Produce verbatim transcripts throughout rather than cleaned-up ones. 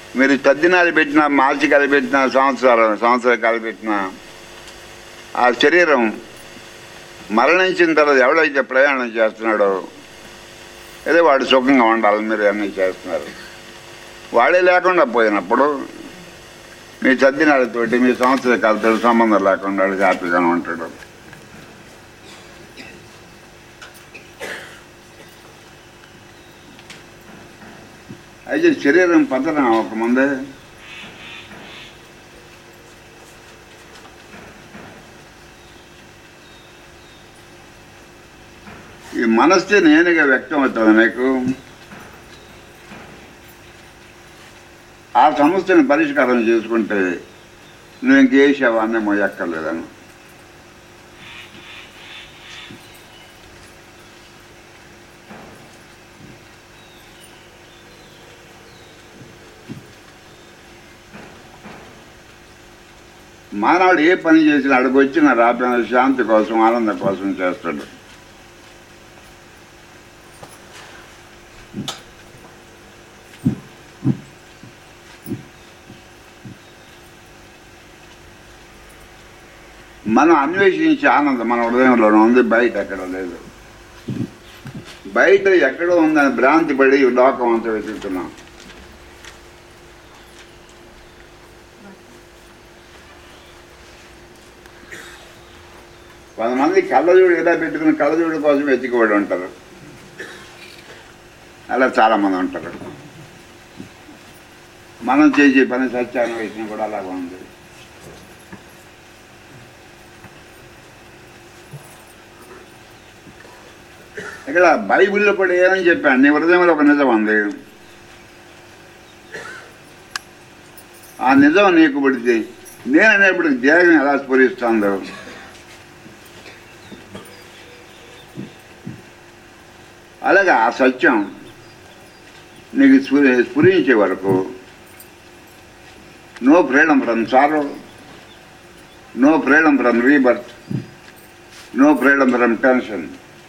మీరు తద్దినాలు పెట్టినా మార్చి కలిపెట్టినా సంవత్సరాలు సంవత్సరాలు కలిపెట్టినా ఆ శరీరం మరణించిన తర్వాత ఎవడైతే ప్రయాణం చేస్తున్నాడో ఏదో వాడు సుఖంగా ఉండాలని మీరు అన్నీ చేస్తున్నారు. వాడే లేకుండా పోయినప్పుడు మీ తద్దినాలతోటి మీ సంవత్సర కాలతో సంబంధం లేకుండా వాడు హ్యాపీగానే ఉంటాడు. అయితే శరీరం పతనం అవ్వకముందే ఈ మనస్తే నేనుగా వ్యక్తం అవుతుంది నీకు. ఆ సమస్యను పరిష్కారం చేసుకుంటే నువ్వు ఇంకే శవాన్ని మోయక్కర్లేదని. మానవుడు ఏ పని చేసినా అక్కడికి వచ్చిన రాబోయిన శాంతి కోసం ఆనందం కోసం చేస్తాడు. మనం అన్వేషించే ఆనందం మన హృదయంలోనే ఉంది, బయట ఎక్కడ లేదు. బయట ఎక్కడో ఉందని భ్రాంతి పడి లోకం అంతా వెతుకుతున్నాం. కొంతమంది కళ్ళజోడు ఇలా పెట్టుకుని కళ్ళజోడు కోసం వెతికివాడు ఉంటారు, అలా చాలామంది ఉంటారు. మనం చేసే పని సత్యాన్వేషణ కూడా అలాగా ఉంది. ఇక్కడ బైబిల్లో కూడా ఏమని చెప్పాను, నీ హృదయంలో ఒక నిజం ఉంది. ఆ నిజం నీకు పడితే నేను అనేప్పుడు దేహం ఎలా స్ఫురిస్తుందో అలాగే ఆ సత్యం నీకు స్ఫురి స్ఫురించే వరకు no freedom from sorrow, no freedom from rebirth, no freedom from tension.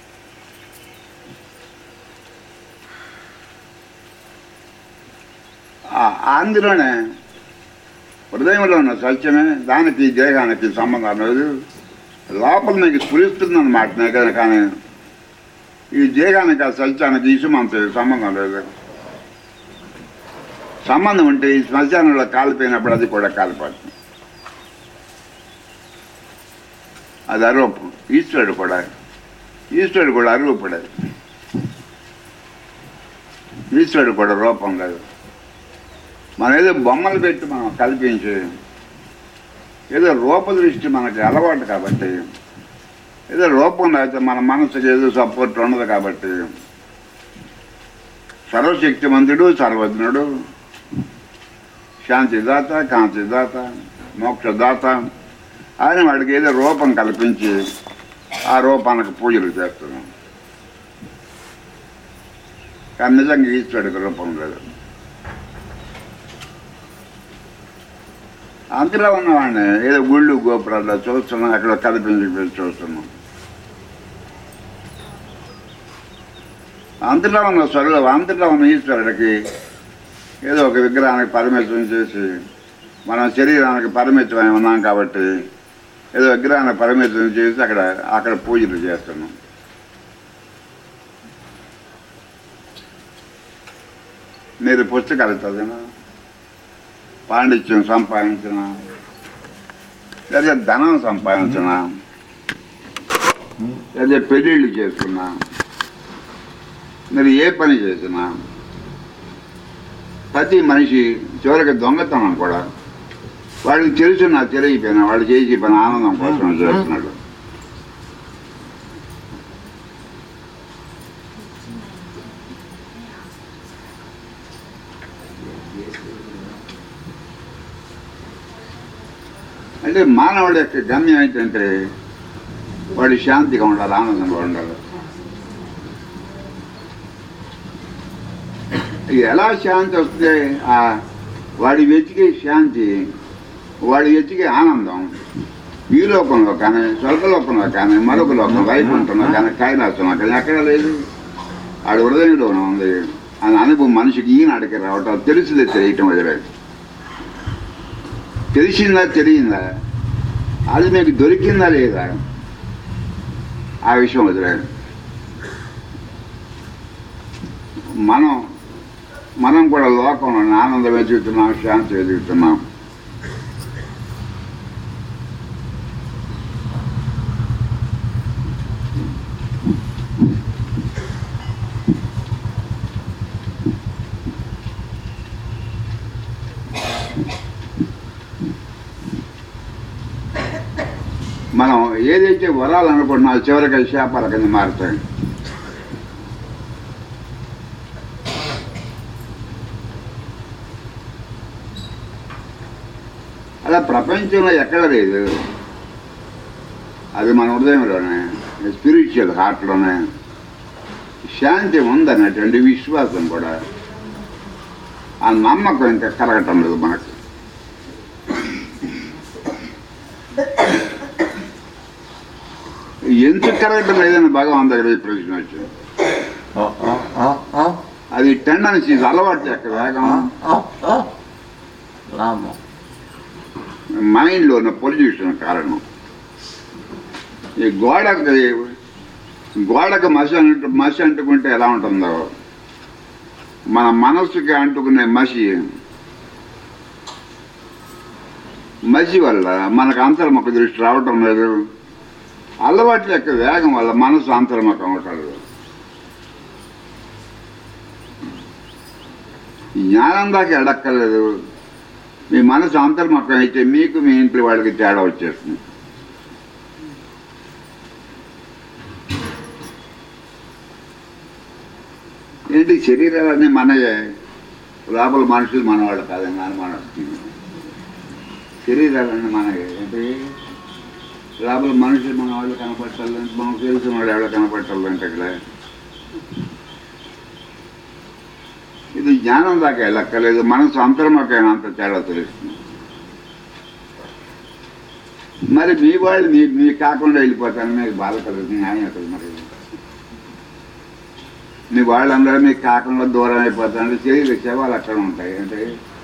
అందులోనే హృదయంలో ఉన్న సత్యమే, దానికి దేహానికి సంబంధం లేదు. లోపల నీకు స్ఫురిస్తుందన్నమాట కదా, కానీ ఈ దేహానికి ఆ సత్యానికి ఇసుమంత సంబంధం లేదు. సంబంధం ఉంటే ఈ శ్మశానంలో కాలిపోయినప్పుడు అది కూడా కాలిపోతుంది. అది అరూపం. ఈశ్వరుడు కూడా ఈశ్వరుడు కూడా అరూపుడే. ఈశ్వరుడు కూడా రూపం లేదు. మనం ఏదో బొమ్మలు పెట్టి మనం కల్పించి ఏదో రూపదృష్టి మనకి అలవాటు కాబట్టి, ఏదో రూపం లేకపోతే మన మనసుకి ఏదో సపోర్ట్ ఉండదు కాబట్టి, సర్వశక్తిమంతుడు, సర్వజ్ఞుడు, శాంతిదాత, కాంతిదాత, మోక్షదాత ఆయన వాడికి ఏదో రూపం కల్పించి ఆ రూపానికి పూజలు చేస్తున్నాం. కానీ నిజంగా ఈశ్వరుడికి రూపం లేదు. అంతలో ఉన్నవాడిని ఏదో గుళ్ళు గోపురాల్లో చూస్తున్నాం, అక్కడ కల్పించి చూస్తున్నాం. అంతలో ఉన్న స్వరుడు, అంతలో ఉన్న ఈశ్వరుడికి ఏదో ఒక విగ్రహానికి పరిమితం చేసి, మనం శరీరానికి పరిమితమై ఉన్నాం కాబట్టి ఏదో విగ్రహానికి పరిమితం చేసి అక్కడ అక్కడ పూజలు చేస్తున్నాం. మీరు పుస్తకాలు చదివినా, పాండిత్యం సంపాదించిన, లేదా ధనం సంపాదించిన, లేదా పెళ్ళిళ్ళు చేసుకున్నా, మీరు ఏ పని చేసినా ప్రతి మనిషి చివరికి దొంగతనం కూడా వాడికి తెలుసు, నాకు తెలియకపోయినా వాడు చేసి పని ఆనందం కోసం చేస్తున్నాడు. అంటే మానవుడి యొక్క గమ్యం ఏంటంటే వాడు శాంతిగా ఉండాలి, ఆనందంగా ఉండాలి. ఎలా శాంతి వస్తే ఆ వాడి వెతికే శాంతి, వాడి వెతికే ఆనందం ఈ లోకంలో కానీ, స్వర్గలోకంలో కానీ, మరొక లోకం వైకుంఠంలో కానీ, కైలాసంలో కానీ ఎక్కడ లేదు. వాడి హృదయంలోనే ఉంది. అని అనుభవం మనిషికి ఈనాడికి రావటం, తెలిసిందే తెలియటం వదిలేదు. తెలిసిందా తెలియందా, అది మీకు దొరికిందా లేదా, ఆ విషయం వదిలేదు. మనం మనం కూడా లోకంలో ఆనందం వెతుకుతున్నాం, శాంతి వెతుకుతున్నాం. మనం ఏదైతే వరాలు అనుకుంటున్నా చివరికి శాపాల కింద మారుతాయి. అలా ప్రపంచంలో ఎక్కడ లేదు, అది మన హృదయంలోనే, స్పిరిచువల్ హార్ట్లోనే శాంతి ఉందన్నటువంటి విశ్వాసం కూడా, ఆ నమ్మకం ఇంకా కలగటం లేదు మనకు. ఎందుకు కలగటం లేదని భగవాన్ దగ్గర ఈ ప్రశ్న వచ్చింది. అది టెండెన్సీస్, అలవాటు యొక్క వేగం, మైండ్లో ఉన్న పొల్యూషన్ కారణం. ఈ గోడకు గోడకు మసి అంటు మసి అంటుకుంటే ఎలా ఉంటుందో, మన మనస్సుకి అంటుకునే మసి మసి వల్ల మనకు అంతర్ముఖ దృష్టి రావటం లేదు. అలవాట్ల యొక్క వేగం వల్ల మనసు అంతర్ముఖం అవటం లేదు. జ్ఞానం దాకా ఎడక్కర్లేదు. మీ మనసు అంతర్ముఖం అయితే మీకు మీ ఇంట్లో వాళ్ళకి తేడా వచ్చేస్తుంది. ఏంటి శరీరాలన్నీ మనయే, లోపల మనుషులు మనవాళ్ళు కాదని అనుమానం వస్తుంది. శరీరాలన్నీ మనయే, ఏంటి లోపల మనుషులు మన వాళ్ళు కనపట్టాలి, మనకు తెలిసిన వాళ్ళు ఎవరో కనపట్టాలంటే ఇక్కడ ఇది జ్ఞానం దాకా వెళ్ళక్కర్లేదు. మనసు అంతర్ముఖమైనంత తేడా తెలుస్తుంది. మరి మీ వాళ్ళు మీ మీకు కాకుండా వెళ్ళిపోతాను, మీకు బాధ కలుగుతుంది, న్యాయం అక్కడ. మరి మీ వాళ్ళందరూ మీకు కాకుండా దూరం అయిపోతారు. శరీర శవాలు అక్కడ ఉంటాయి, అంటే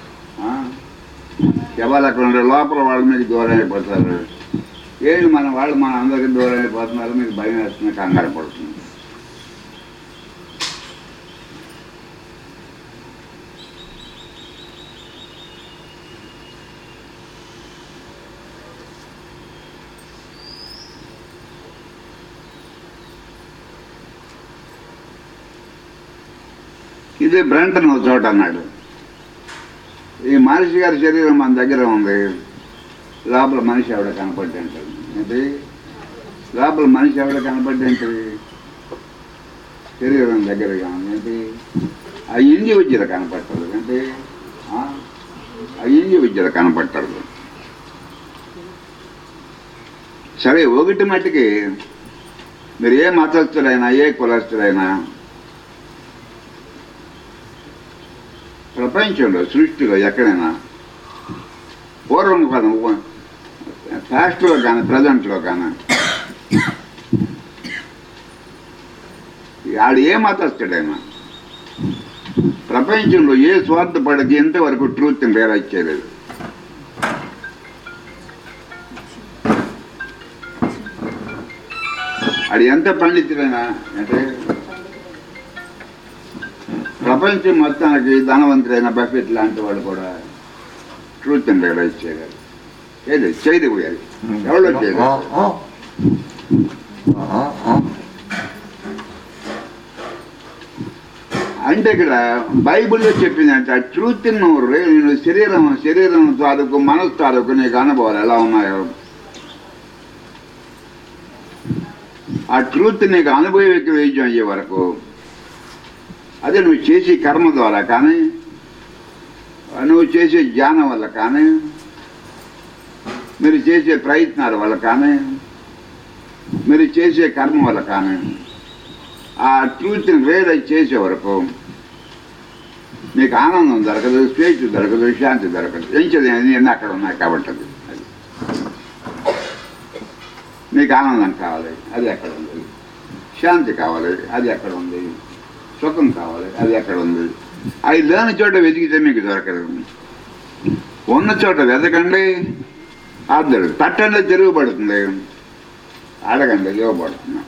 శవాలు అక్కడ ఉంటాయి, లోపల వాళ్ళు మీకు దూరం అయిపోతారు. ఏంటి మన వాళ్ళు మన అందరికీ దూరం అయిపోతున్నారు, మీకు భయం వేస్తుంది, కంగారు పడుతుంది. ఇదే బ్రంటన్ ఒక చోట అన్నాడు, ఈ మనిషి గారి శరీరం మన దగ్గర ఉంది, లోపల మనిషి ఎవడ కనపడ్డా అంటారు. ఏంటి లోపల మనిషి ఎవడ కనపడ్డా అంటారు, శరీరం దగ్గరగా ఉంది. ఏంటి ఆ ఇంజి విద్యలు కనపడతారు, అంటే ఆ ఇంజి విద్యలు కనపడతారు. సరే, ఒకటి మట్టికి మీరు ఏ మతస్థులైనా ఏ కులస్తులైనా ప్రపంచంలో సృష్టిలో ఎక్కడైనా పూర్వం కాదు, పాస్ట్లో కానీ ప్రజెంట్లో కానీ ఆడు ఏ మతస్థుడైనా ప్రపంచంలో ఏ స్వార్థపడికి ఎంతవరకు ట్రూత్ని రియలైజ్ చేయలేదు. ఆడు ఎంత పండితుడైనా, అంటే ప్రపంచం మొత్తానికి ధనవంతుడైన బఫెట్ లాంటి వాడు కూడా ట్రూత్ అని రియలైజ్ చేయగలరు. ఏది చేయదు పోయాలి, ఎవరో చేయలేదు. అంటే ఇక్కడ బైబిల్లో చెప్పిందంటే ఆ ట్రూత్ నువ్వు శరీరం శరీరం తాలూకు మనసు తాలూకు నీకు అనుభవాలు ఎలా ఉన్నాయో, ఆ ట్రూత్ నీకు అనుభవకి వైద్యం అయ్యే వరకు, అదే నువ్వు చేసే కర్మ ద్వారా కానీ, నువ్వు చేసే జ్ఞానం వల్ల కానీ, మీరు చేసే ప్రయత్నాల వల్ల కానీ, మీరు చేసే కర్మ వల్ల కానీ, ఆ ట్రూత్ని రియలైజ్ చేసే వరకు మీకు ఆనందం దొరకదు, స్వేచ్ఛ దొరకదు, శాంతి దొరకదు. ఏం చదివి అన్నీ అక్కడ ఉన్నాయి కాబట్టి అది మీకు ఆనందం కావాలి, అది ఎక్కడ ఉంది. శాంతి కావాలి, అది ఎక్కడ ఉంది. సుఖం కావాలి, అది ఎక్కడ ఉంది? అది లేని చోట వెతికితే మీకు దొరకదు. ఉన్న చోట వెతకండి, అద్దరు తట్టండి, తిరుగుబడుతుంది, అడగండి, ఇవ్వబడుతుంది.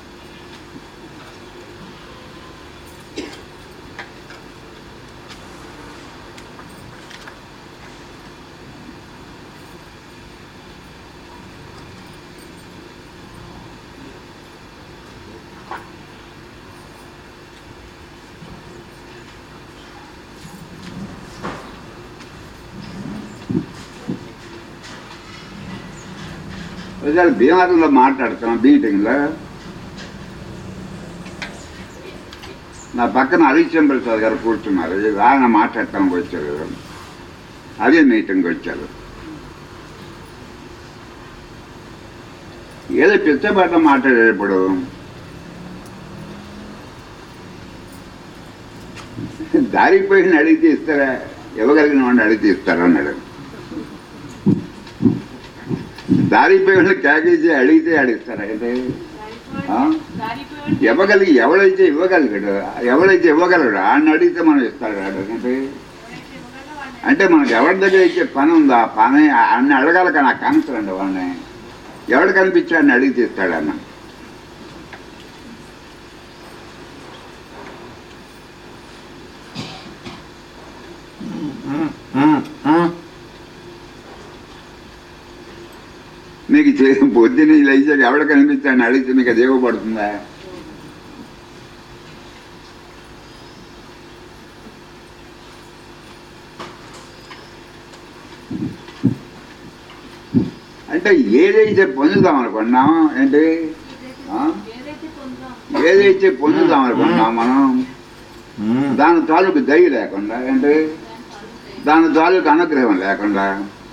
ఒకసారి భీమవరంలో మాట్లాడుతున్నాం మీటింగ్లో, నా పక్కన హరిశ్చంద్ర ప్రసాద్ గారు కూర్చున్నారు. ఆయన మాట్లాడటానికి వచ్చారు, అదే మీటింగ్కి వచ్చారు. ఏదో పిచ్చబాట మాట్లాడేటప్పుడు దారిపోయిన అడిగితే ఇస్తారా, ఇవ్వగలిగిన వాడిని అడిగితే ఇస్తారా అన్నాడు. దారిపోయిన క్యాకేజీ అడిగితే అడిగిస్తారా? అయితే ఇవ్వగలిగి ఎవడైతే ఇవ్వగలిగాడు, ఎవడైతే ఇవ్వగలడు ఆయన అడిగితే మనం ఇస్తాడు. అంటే అంటే మనకు ఎవరి దగ్గర ఇచ్చే పని ఉందా, ఆ పని అన్ని అడగాలి. కానీ నాకు కనసరండి వాడిని, ఎవడు కనిపించాడని అడిగితే ఇస్తాడన్న. మీకు పొద్దున్న లేచాక ఎవడ కనిపిస్తాడని అడిగితే మీకు అది ఇవ్వబడుతుందా? అంటే ఏదైతే పొందుదాం అనుకున్నాం, ఏంటి ఏదైతే పొందుదాం అనుకున్నాం మనం, దాని తాలూకు దయ లేకుండా, ఏంటి దాని తాలూకు అనుగ్రహం లేకుండా,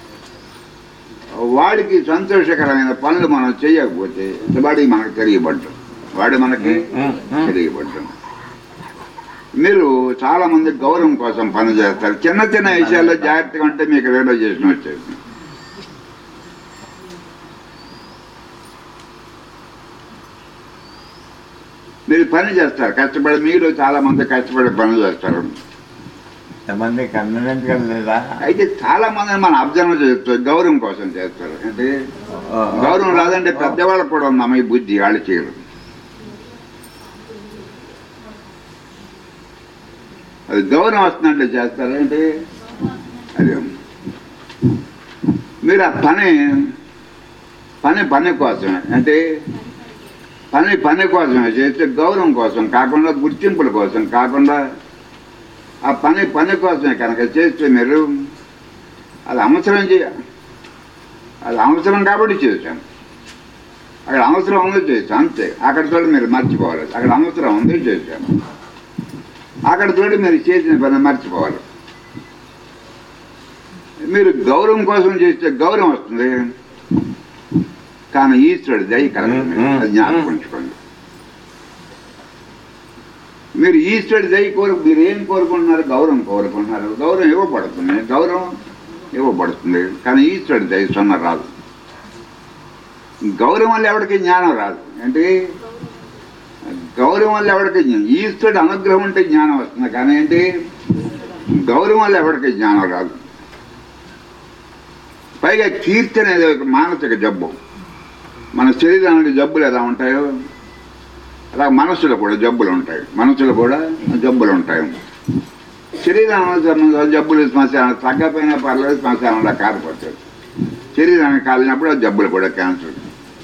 వాడికి సంతోషకరమైన పనులు మనం చేయకపోతే వాడికి మనకు తెలియబడ్డం, వాడు మనకి తెలియబడ్డం. మీరు చాలా మంది గౌరవం కోసం పని చేస్తారు. చిన్న చిన్న విషయాల్లో జాగ్రత్తగా ఉంటే మీకు రియలైజేషన్ వచ్చేది. మీరు పని చేస్తారు కష్టపడి, మీరు చాలా మంది కష్టపడి పనులు చేస్తారు. అయితే చాలా మందిని మనం అబ్జర్వ్ చేస్తారు, గౌరవం కోసం చేస్తారు. అంటే గౌరవం రాదంటే పెద్దవాళ్ళకు కూడా ఉందమ్మ ఈ బుద్ధి, వాళ్ళు చేయరు. అది గౌరవం వస్తుందంటే చేస్తారు. అంటే అదే మీరు ఆ పని పని పని కోసమే, అంటే పని పని కోసమే చేస్తే, గౌరవం కోసం కాకుండా, గుర్తింపుల కోసం కాకుండా, ఆ పని పని కోసమే కనుక చేస్తే మీరు అది అవసరం చేయ అది అవసరం కాబట్టి చేశాం. అక్కడ అవసరం ఉంది చేశాం అంతే. అక్కడ చూడ మీరు మర్చిపోవాలి, అక్కడ అవసరం ఉంది చేశాం. అక్కడ చూడ మీరు చేసిన పని మర్చిపోవాలి. మీరు గౌరవం కోసం చేస్తే గౌరవం వస్తుంది, కానీ ఈశ్వరుడు దయ కలగదు. అది జ్ఞాపకం ఉంచుకోండి. మీరు ఈశ్వరుడు దయ కోరు, మీరు ఏం కోరుకుంటున్నారు? గౌరవం కోరుకుంటున్నారు. గౌరవం ఇవ్వబడుతుంది, గౌరవం ఇవ్వబడుతుంది, కానీ ఈశ్వరుడు దయ సొన్న రాదు. గౌరవం వల్ల ఎవరికి జ్ఞానం రాదు. అంటే గౌరవం వల్ల ఎవరికి జ్ఞానం, ఈశ్వరుడు అనుగ్రహం ఉంటే జ్ఞానం వస్తుంది, కానీ ఏంటి గౌరవం వల్ల ఎవరికి జ్ఞానం రాదు. పైగా కీర్తి అనేది ఒక మానసిక జబ్బు. మన శరీరానికి జబ్బులు ఎలా ఉంటాయో అలా మనసులో కూడా జబ్బులు ఉంటాయి. మనసులో కూడా జబ్బులు ఉంటాయి. శరీరానికి సంబంధించిన జబ్బులు శ్మశానం తగ్గపోయినా పర్లేదు, శ్మశానంలో కారిపోతాయి. శరీరానికి కాలినప్పుడు ఆ జబ్బులు కూడా క్యాన్సర్.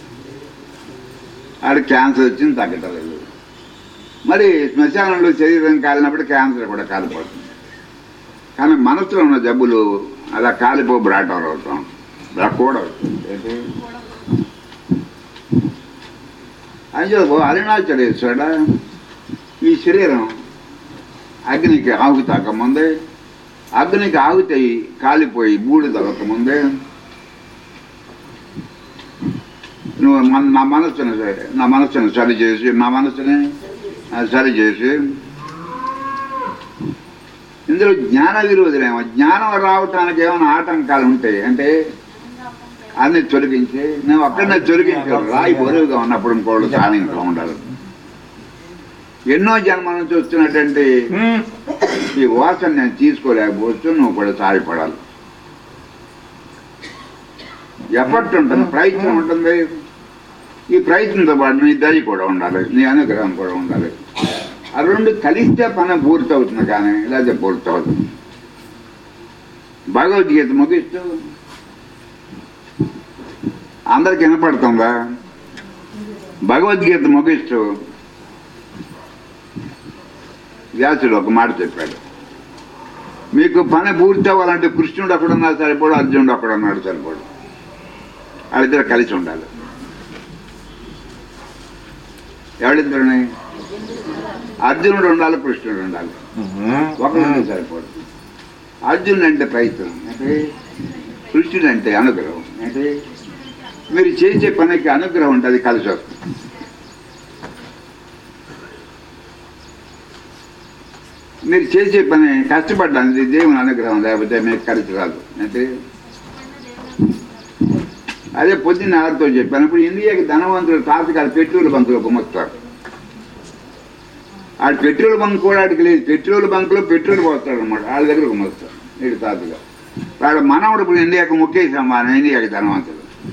ఆడు క్యాన్సర్ వచ్చింది తగ్గటలేదు. మరి శ్మశానంలో శరీరం కాలినప్పుడు క్యాన్సర్ కూడా కాలిపోతుంది. కానీ మనసులో ఉన్న జబ్బులు అలా కాలిపో బ్రాటం అవుతాం, బ్రాకూడదు. అంచేపు అరుణాచలేశ్వరుడ ఈ శరీరం అగ్నికి ఆగుతాక ముందే, అగ్నికి ఆగుతాయి కాలిపోయి బూడిద అవ్వకముందే నువ్వు నా మనస్సును నా మనస్సును సరి చేసి నా మనస్సుని సరి చేసి ఇందులో జ్ఞాన విరోధులేమో, జ్ఞానం రావటానికి ఏమైనా ఆటంకాలు ఉంటాయి అంటే అన్ని తొలగించి, నేను అక్కడనే తొలగించాను. రాయి బరువుగా ఉన్నప్పుడు ఇంకోళ్ళు సాధనగా ఉండాలి. ఎన్నో జన్మల నుంచి వస్తున్నటువంటి ఈ వాసన నేను తీసుకోలేకపోవచ్చు, నువ్వు కూడా సాయపడాలి. ఎఫర్ట్ ఉంటుంది, ప్రయత్నం ఉంటుంది. ఈ ప్రయత్నంతో పాటు నీ దయ కూడా ఉండాలి, నీ అనుగ్రహం కూడా ఉండాలి. ఆ రెండు కలిస్తే పని పూర్తి అవుతుంది, కానీ లేదా పూర్తి అవుతుంది. భగవద్గీత ముగిస్తూ అందరికి వినపడుతుందా? భగవద్గీత ముగిస్తూ వ్యాసుడు ఒక మాట చెప్పాడు, మీకు పని పూర్తి అవ్వాలంటే కృష్ణుడు అక్కడున్నా సరిపోడు, అర్జునుడు అక్కడున్నాడు సరిపోడు, వాళ్ళిద్దరు కలిసి ఉండాలి. ఎవరిద్దరుని? అర్జునుడు ఉండాలి, కృష్ణుడు ఉండాలి. ఒకడు సరిపోడు. అర్జునుడు అంటే ప్రయత్నం అంటే, కృష్ణుడు అంటే అనుగ్రహం అంటే, మీరు చేసే పనికి అనుగ్రహం ఉంటుంది, కలిసి వస్తుంది. మీరు చేసే పని కష్టపడ్డానికి దేవుని అనుగ్రహం లేకపోతే మీకు కలిసి రాదు. అంటే అదే పొద్దున్న ఆరుతో చెప్పాను. ఇప్పుడు ఇండియాకి ధనవంతులు తాతకాలు పెట్రోల్ బంకులో గుమ్మస్తారు. ఆడు పెట్రోల్ బంక్ కూడా ఆడికి లేదు, పెట్రోల్ బంకులో పెట్రోల్ పోస్తాడు అనమాట, వాళ్ళ దగ్గర గుమ్మస్తారు వీడు తాతగా. వాడు మనవడు ఇప్పుడు ఇండియాకి ముఖ్య సమానం, ఇండియాకి ధనవంతులు.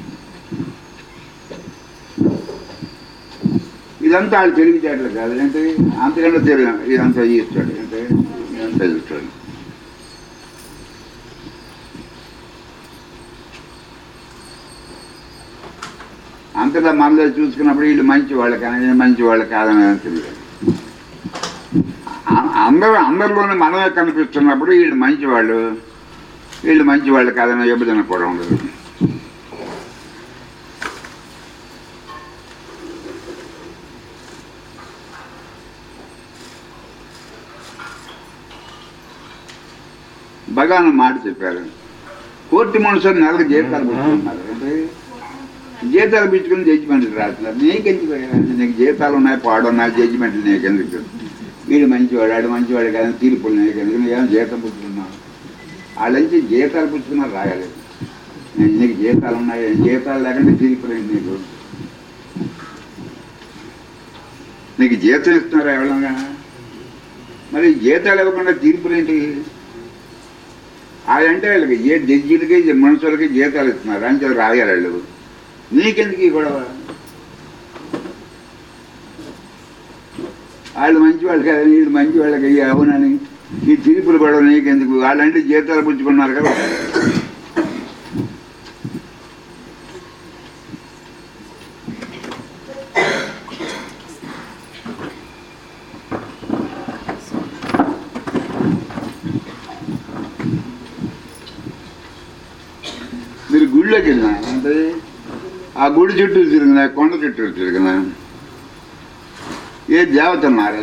ఇదంతా వాళ్ళు తెలివితేటలు కాదు, అంటే అంతకంటే తెలియ ఇదంతా ఇస్తాడు, అంటే ఇదంతా ఇస్తాడు. అంతటా మనలో చూసుకున్నప్పుడు వీళ్ళు మంచి వాళ్ళు కానీ మంచి వాళ్ళు కాదని తెలియదు. అందరూ అందరిలోనే మనమే కనిపిస్తున్నప్పుడు వీళ్ళు మంచివాళ్ళు వీళ్ళు మంచివాళ్ళు కాదన్న విభజన కూడా ఉండదు. భగవాన్ మాట చెప్పారు, కోర్టు మనుషులు నెలకు జీతాలు పుచ్చుకున్నారు, అంటే జీతాలు పుచ్చుకుని జడ్జిమెంట్లు రాస్తున్నారు. నీకెందుకు? నీకు జీతాలు ఉన్నాయి, పాడున్నాయి, జడ్జిమెంట్లు నీకెందుకు? వీడు మంచివాడు ఆడు మంచివాడు కానీ తీర్పులు నీకెందుకు? నువ్వేమో జీతం పుచ్చుకున్నావు, వాళ్ళంచి జీతాలు పుచ్చుకున్నారు రాయలేదు. నీకు జీతాలు ఉన్నాయి, జీతాలు లేకుండా తీర్పులేదు నీకు. నీకు జీతం ఇస్తున్నారు ఎవరైనా, మరి జీతాలు ఇవ్వకుండా తీర్పులేంటి? అదంటే వాళ్ళకి ఏ జడ్జీలకి మనుషులకి జీతాలు ఇస్తున్నారు, అంటే రాయాలి వాళ్ళు. నీకెందుకు ఈ గొడవ? వాళ్ళు మంచి వాళ్ళు కదా, వీళ్ళు మంచి వాళ్ళకి అవునని ఈ తీర్పులు గొడవ నీకెందుకు? వాళ్ళంటే జీతాలు పుచ్చుకున్నారు కదా. మీరు గుడిలోకి వెళ్ళినా అంటే ఆ గుడి చుట్టూ తిరిగినా, కొండ చుట్టూ తిరిగినా, ఏ దేవత ఉన్నారు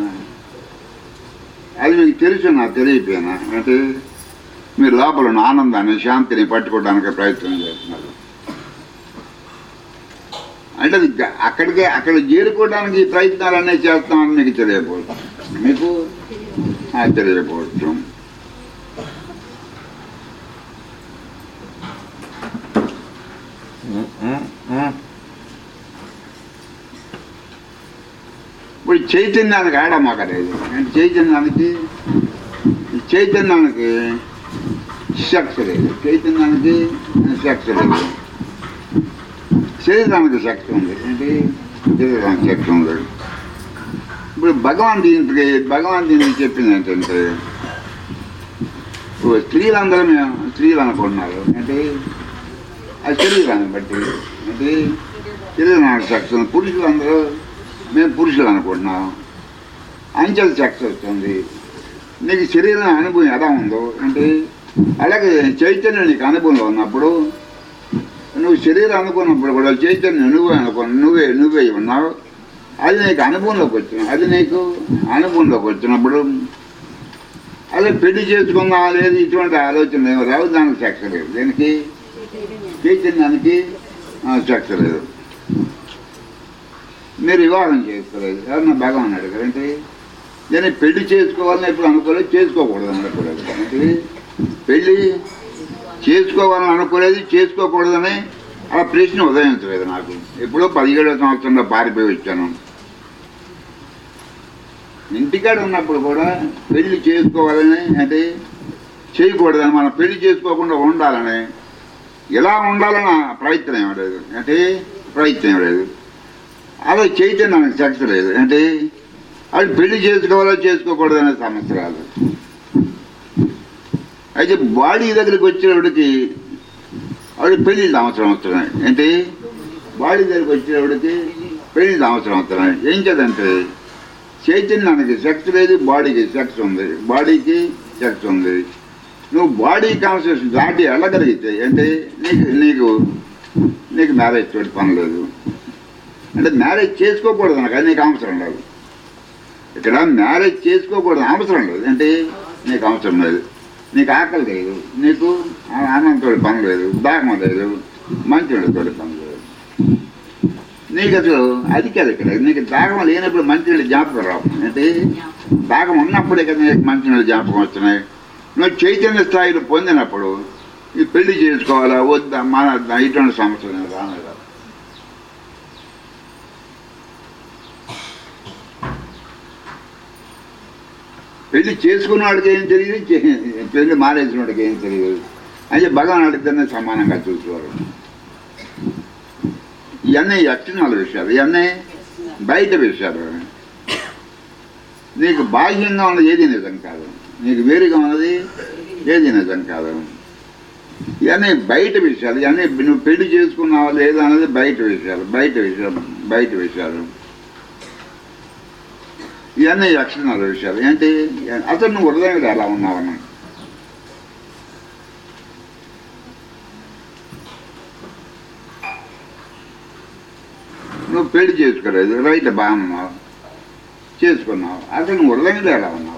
అది మీకు తెలుసు, నాకు తెలియపోయినా అంటే మీరు లోపల ఉన్న ఆనందాన్ని శాంతిని పట్టుకోవడానికి ప్రయత్నం చేస్తున్నారు. అంటే అది అక్కడికే అక్కడ చేరుకోవడానికి ప్రయత్నాలు అనేవి చేస్తామని మీకు తెలియకపోవచ్చు, మీకు తెలియకపోవచ్చు. ఇప్పుడు చైతన్యానికి ఆడమాకలేదు, అంటే చైతన్యానికి చైతన్యానికి శక్తి లేదు, చైతన్యానికి శక్తి లేదు. శరీరానికి శక్తి ఉంది, అంటే శరీరానికి శక్తి ఉంది. ఇప్పుడు భగవాన్ దీనికి భగవాన్ దీనికి చెప్పింది ఏంటంటే, ఇప్పుడు స్త్రీలందరూ మేము స్త్రీలు అనుకుంటున్నారు, అంటే ఆ శరీరాన్ని బట్టి, అంటే శరీరానికి శక్తి ఉంది. పురుషులందరూ మేము పురుషులు అనుకుంటున్నాం, అంచెల శక్తి వస్తుంది. నీకు శరీరం అనుభవం ఎలా ఉందో, అంటే అలాగే చైతన్యం నీకు అనుభవంలో ఉన్నప్పుడు, నువ్వు శరీరం అనుకున్నప్పుడు కూడా చైతన్యం నువ్వే అనుకో నువ్వే నువ్వే ఉన్నావు. అది నీకు అనుభవంలోకి వచ్చిన అది నీకు అనుభవంలోకి వచ్చినప్పుడు అదే పెళ్లి చేసుకుందాం లేదు ఇటువంటి ఆలోచన ఏమో రావు, దానికి శక్తి లేదు. దీనికి చైతన్యానికి శక్తి లేదు. మీరు వివాహం చేసుకోలేదు, ఎవరన్నా భగవాన్ అడిగారు, అంటే నేను పెళ్లి చేసుకోవాలని ఎప్పుడు అనుకోలేదు, చేసుకోకూడదు అనుకోలేదు. అంటే పెళ్ళి చేసుకోవాలని అనుకోలేదు, చేసుకోకూడదని ఆ ప్రశ్న ఉదయించలేదు నాకు. ఎప్పుడో పదిహేడవ సంవత్సరంలో పారిపోయి వచ్చాను. ఇంటికాడ ఉన్నప్పుడు కూడా పెళ్లి చేసుకోవాలని అంటే చేయకూడదని, మనం పెళ్లి చేసుకోకుండా ఉండాలని, ఇలా ఉండాలన్న ప్రయత్నం ఏం లేదు అంటే ప్రయత్నం ఏం లేదు. అలా చైతన్యానికి శక్తి లేదు అంటే అది పెళ్లి చేసుకోవాలో చేసుకోకూడదు అనే సమస్య రాదు. అయితే బాడీ దగ్గరికి వచ్చేవాడికి వాడి పెళ్ళిళ్ళు అవసరం వస్తున్నాయి అంటే బాడీ దగ్గరికి వచ్చేవాడికి పెళ్ళిళ్ళు అవసరం వస్తున్నాయి. ఏం చేద్దంటే చైతన్యానికి శక్తి లేదు, బాడీకి శక్తి ఉంది, బాడీకి శక్తి ఉంది. నువ్వు బాడీ కాన్షియస్ దాటి వెళ్ళగలిగితే అంటే నీకు నీకు నీకు మ్యారేజ్ తోటి పని లేదు అంటే మ్యారేజ్ చేసుకోకూడదు నాకు, అది నీకు అవసరం లేదు. ఇక్కడ మ్యారేజ్ చేసుకోకూడదు అవసరం లేదు అంటే నీకు అవసరం లేదు. నీకు ఆకలి లేదు, నీకు ఆనందంతో పని లేదు, దాహం లేదు, మంచినీళ్ళతో పని లేదు. నీకు అసలు అది కాదు ఇక్కడ. నీకు దాహం లేనప్పుడు మంచినీళ్ళు జ్ఞాపకం రావు అంటే దాహం ఉన్నప్పుడే కదా నీకు మంచినీళ్ళు జ్ఞాపకం వస్తున్నాయి. నువ్వు చైతన్య స్థాయిలో పొందినప్పుడు ఈ పెళ్లి చేసుకోవాలా వద్దా మన ఇటువంటి సమస్య రాలేదు. పెళ్లి చేసుకున్న వాడికి ఏం తెలియదు, పెళ్లి మానేసిన వాడికి ఏం తెలియదు. అయితే భగవాన్ అడిగితేనే సమానంగా చూసేవారు. ఇవన్నీ ఎక్స్టర్నల్ విషయాలు, ఇవన్నీ బయట విషయాలు. నీకు బాహ్యంగా ఉన్నది ఏది నిజం కాదు, నీకు వేరుగా ఉన్నది ఏది నిజం కాదు. ఇవన్నీ బయట విషయాలు. ఇవన్నీ నువ్వు పెళ్లి చేసుకున్నావా లేదా అనేది బయట విషయాలు, బయట విషయాలు బయట విషయాలు. ఇవన్నీ ఎక్స్టర్నల్ విషయాలు. ఏంటి అసలు నువ్వు హృదయంలో ఎలా ఉన్నావన్నా నువ్వు పెళ్లి చేసుకోలేదు, రైట్ బాగున్నావు, చేసుకున్నావు, అసలు నువ్వు హృదయంలో ఎలా ఉన్నావు?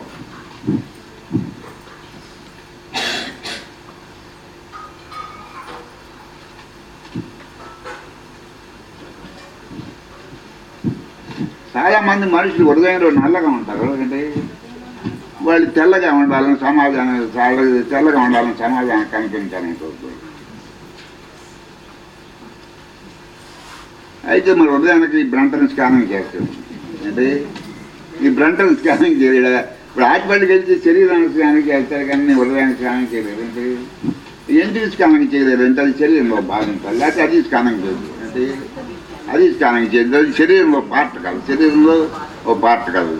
చాలామంది మనుషులు హృదయంలో నల్లగా ఉంటారు అంటే వాళ్ళు తెల్లగా ఉండాలని సమాజాన్ని చాలా తెల్లగా ఉండాలని సమాజాన్ని కనిపించాలని చూస్తారు. అయితే మరి హృదయానికి బ్రంటన్ స్కానింగ్ చేస్తారు అంటే ఈ బ్రంటన్ స్కానింగ్ చేయలేదా? ఇప్పుడు హాస్పిటల్కి వెళ్తే శరీరానికి స్కానింగ్ చేస్తారు కానీ హృదయానికి స్కానింగ్ చేయలేదు అంటే ఎందుకు స్కానింగ్ చేయలేదు అంటే అది శరీరంలో భావించాలి, లేకపోతే అది స్కానింగ్ చేయలేదు అంటే అది స్కానింగ్ చేయలేదు. అది శరీరంలో పార్ట్ కాదు, శరీరంలో ఓ పార్ట్ కాదు.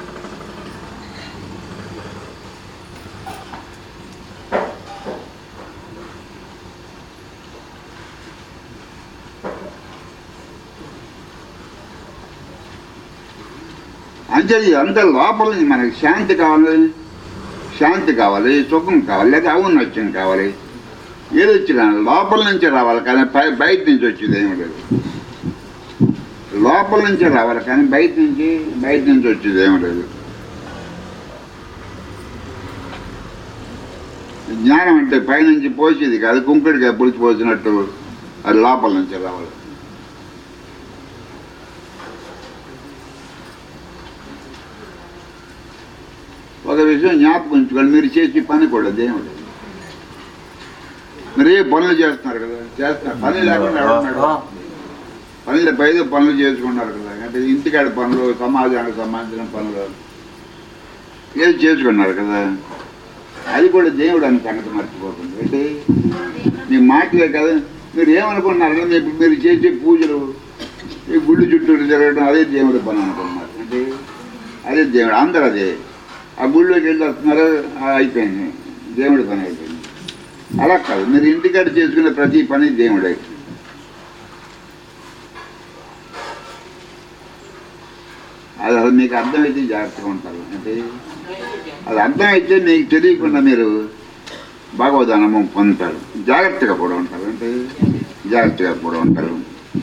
అంటే అంత లోపల మనకి శాంతి కావాలి, శాంతి కావాలి, సుఖం కావాలి, లేదా ఔన్నత్యం కావాలి, ఏది వచ్చినా లోపల నుంచి రావాలి కానీ బయట నుంచి వచ్చేది ఏమి లేదు. లోపల నుంచి రావాలి కానీ బయట నుంచి బయట నుంచి వచ్చేది ఏమి లేదు. జ్ఞానం అంటే పైనుంచి పోసేది కాదు, కుంకుడికాయ పులిచి పోసినట్టు అది లోపల నుంచి రావాలి. ఒక విషయం జ్ఞాపకం ఉంచుకోండి, మీరు చేసే పని కూడా దేవుడు. మీరు ఏ పనులు చేస్తున్నారు కదా, చేస్తున్నారు పని లేకుండా ఎవరున్నాడు? పనులు పైదో పనులు చేసుకున్నారు కదా, అంటే ఇంటికాడ పనులు, సమాజానికి సంబంధించిన పనులు ఏది చేసుకున్నారు కదా, అది కూడా దేవుడు అని సంగతి మర్చిపోతుంది. అంటే మీ మాటలే కదా, మీరు ఏమనుకున్నారు? మీరు మీరు చేసే పూజలు, ఈ గుళ్ళు చుట్టూరు జరగడం అదే దేవుడి పని అనుకున్నారు. అంటే అదే దేవుడు, అందరూ అదే. ఆ గుళ్ళోకి వెళ్ళి వస్తున్నారు, అయిపోయింది, దేవుడి పని అయిపోయింది. అలా కాదు, మీరు ఇంటికాడ చేసుకునే ప్రతి పని దేవుడే. అది అది మీకు అర్థమైతే జాగ్రత్తగా ఉంటారు. అంటే అది అర్థమైతే మీకు తెలియకుండా మీరు భగవద్ అనుభవం పొందుతారు, జాగ్రత్తగా కూడా ఉంటారు. అంటే జాగ్రత్తగా కూడా ఉంటారు.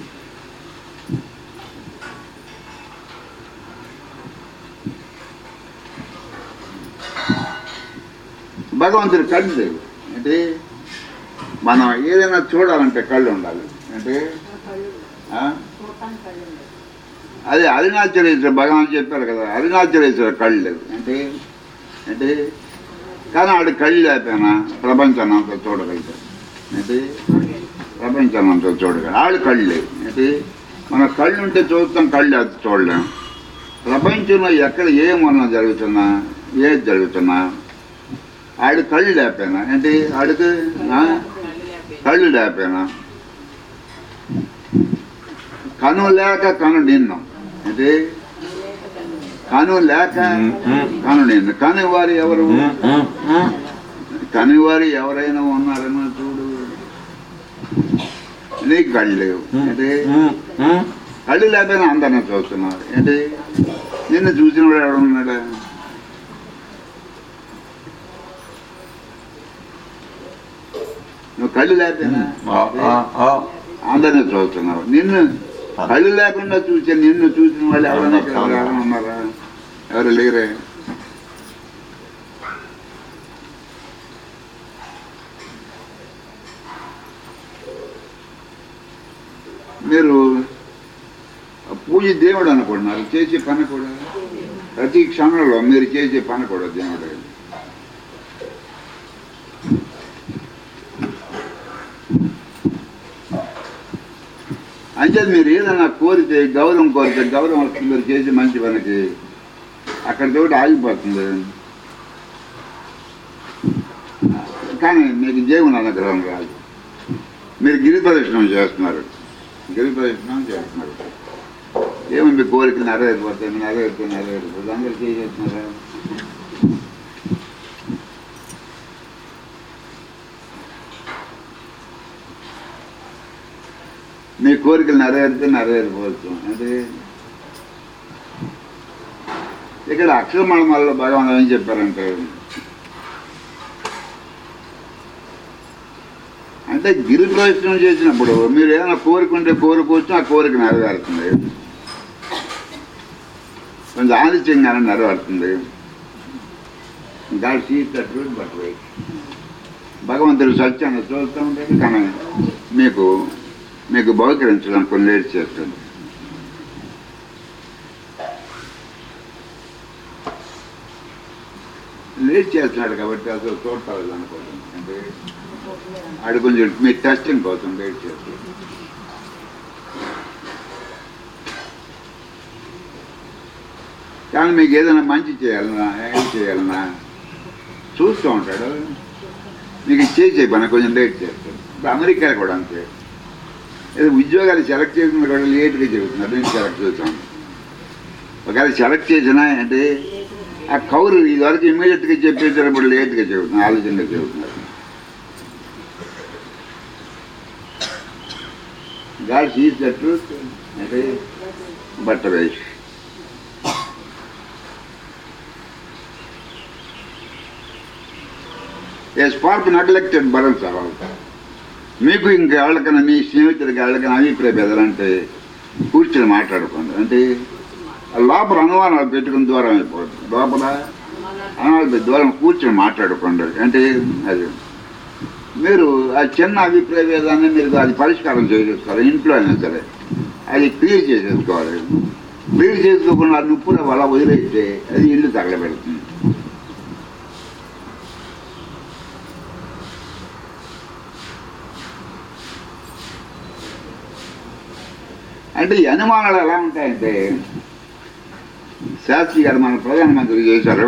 భగవంతుడి కళ్ళు లేవు అంటే మనం ఏదైనా చూడాలంటే కళ్ళు ఉండాలి. అంటే అదే అరుణాచలేశ్వర భగవాన్ చెప్పారు కదా, అరుణాచలేశ్వర కళ్ళు లేవు అంటే అంటే కానీ ఆడు కళ్ళు లేకపోయినా ప్రపంచాన్ని అంతా చూడగలుగుతారు. అంటే ప్రపంచాన్ని అంతా చూడగలరు, ఆడు కళ్ళు లేవు. అంటే మన కళ్ళు ఉంటే చూస్తాం, కళ్ళు లేకపోతే చూడలేము. ప్రపంచంలో ఎక్కడ ఏమన్నా జరుగుతున్నా ఏది జరుగుతున్నా ఆడు కళ్ళు లేకపోయినా ఏంటి ఆడికి కళ్ళు లేకపోయినా కను లేక కను నిన్ను ఏంటి కను లేక కను నిన్ను కనువారు ఎవరు కనువారు ఎవరైనా ఉన్నారేమో చూడు నీకు కళ్ళు లేవు ఏంటి కళ్ళు లేకపోయినా అందరినీ చూస్తున్నారు ఏంటి నిన్ను చూసిన వాడు ఎవడున్నాడా నువ్వు కళ్ళు లేకపోయినా అందరినీ చూస్తున్నావు నిన్ను కళ్ళు లేకుండా చూసే నిన్ను చూసిన వాళ్ళు ఎవరైనా ఎవరైనా ఉన్నారా ఎవరు లేరే మీరు పూజ దేవుడు అనుకుంటున్నారు చేసే పని కూడా ప్రతి క్షణంలో మీరు చేసే పని కూడా దేవుడు అంటే మీరు ఏదైనా కోరితే గౌరవం కోరితే గౌరవం వస్తుంది మీరు చేసే మంచి పనికి అక్కడితో ఆగిపోతుంది కానీ మీకు దేవుని అనుగ్రహం రాదు మీరు గిరి ప్రదక్షిణం చేస్తున్నారు గిరి ప్రదక్షిణం చేస్తున్నారు ఏమో మీ కోరికలు నెరవేరిపోతాయి నెరవేరితే నెరవేరిపోతుంది అందరు చేసేస్తున్నారా మీ కోరికలు నెరవేరితే నెరవేరిపోవచ్చు అంటే ఇక్కడ అక్షరమణమాలలో భగవాన్ ఏం చెప్పారంటే అంటే గిరి ప్రదక్షిణం చేసినప్పుడు మీరు ఏమైనా కోరుకుంటే కోరుకోవచ్చు ఆ కోరిక నెరవేరుతుంది కొంచెం ఆలస్యంగానే నెరవేరుతుంది God sees the truth but wait భగవంతుడు సత్యాన్ని చూస్తూ ఉంటుంది కానీ మీకు మీకు బహుకరించడం కొన్ని లేట్ చేస్తుంది లేట్ చేస్తున్నాడు కాబట్టి అసలు చూడలేదు అనుకోండి అంటే ఆడు కొంచెం మీ టెస్టింగ్ కోసం లేట్ చేస్తుంది కానీ మీకు ఏదైనా మంచి చేయాలన్నా ఏం చేయాలన్నా చూస్తూ ఉంటాడు మీకు చేసే పని కొంచెం లేట్ చేస్తాడు ఇప్పుడు అమెరికా కూడా అంతే ఏదో ఉద్యోగాలు సెలెక్ట్ చేసిన కూడా లేట్గా చెబుతున్నారు నేను సెలెక్ట్ చేస్తాను ఒకవేళ సెలెక్ట్ చేసినా అంటే ఆ కౌరు ఇదివరకు ఇమీడియట్గా చెప్పేసినప్పుడు లేట్గా చెబుతున్నారు ఆలోచనగా చెబుతున్నారు గాడ్ సీస్ ద ట్రూత్ అంటే బట్ట వేష్ ఏ స్పార్క్ నెగ్లెక్టెడ్ బరన్స్ అవ్వాలి మీకు ఇంక ఎవరికైనా మీ స్నేహితుడికి ఎవరికైనా అభిప్రాయ బెదలంటే కూర్చొని మాట్లాడుకోండి అంటే లోపల అనుమానాలు పెట్టుకుని దూరం అయిపోతుంది లోపల అనుమానాలు దూరం కూర్చొని మాట్లాడుకోండి అంటే అది మీరు ఆ చిన్న అభిప్రాయ భేదాన్ని మీరు అది పరిష్కారం చేసేసుకోవాలి ఇంట్లో అయినా సరే అది క్లియర్ చేసేసుకోవాలి క్లియర్ చేసుకోకుండా నువ్వు అలా వదిలేస్తే అది ఇల్లు తగలబెడుతుంది అంటే ఈ అనుమానాలు ఎలా ఉంటాయంటే శాస్త్రి గారు మన ప్రధానమంత్రి చేశారు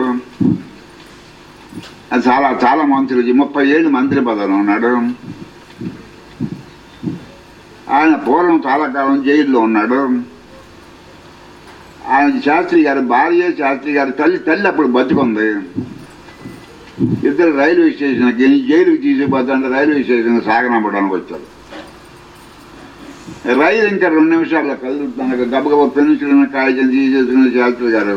అది చాలా చాలా మంత్రులు ముప్పై ఏళ్ళు మంత్రి పదవిలో ఉన్నాడు ఆయన పూర్వం చాలా కాలం జైల్లో ఉన్నాడు ఆయన శాస్త్రి గారి భార్య శాస్త్రి గారి తల్లి తల్లి అప్పుడు బతుకుంది ఇద్దరు రైల్వే స్టేషన్కి జైలుకి తీసుకుపోతుంటే రైల్వే స్టేషన్ సాగనంపడానికి వచ్చారు రైలు ఇంకా రెండు నిమిషాల్లో కదులుతాను గబగబ పెన్సిల్ కాగితం తీసేసుకున్న శాస్త్రి గారు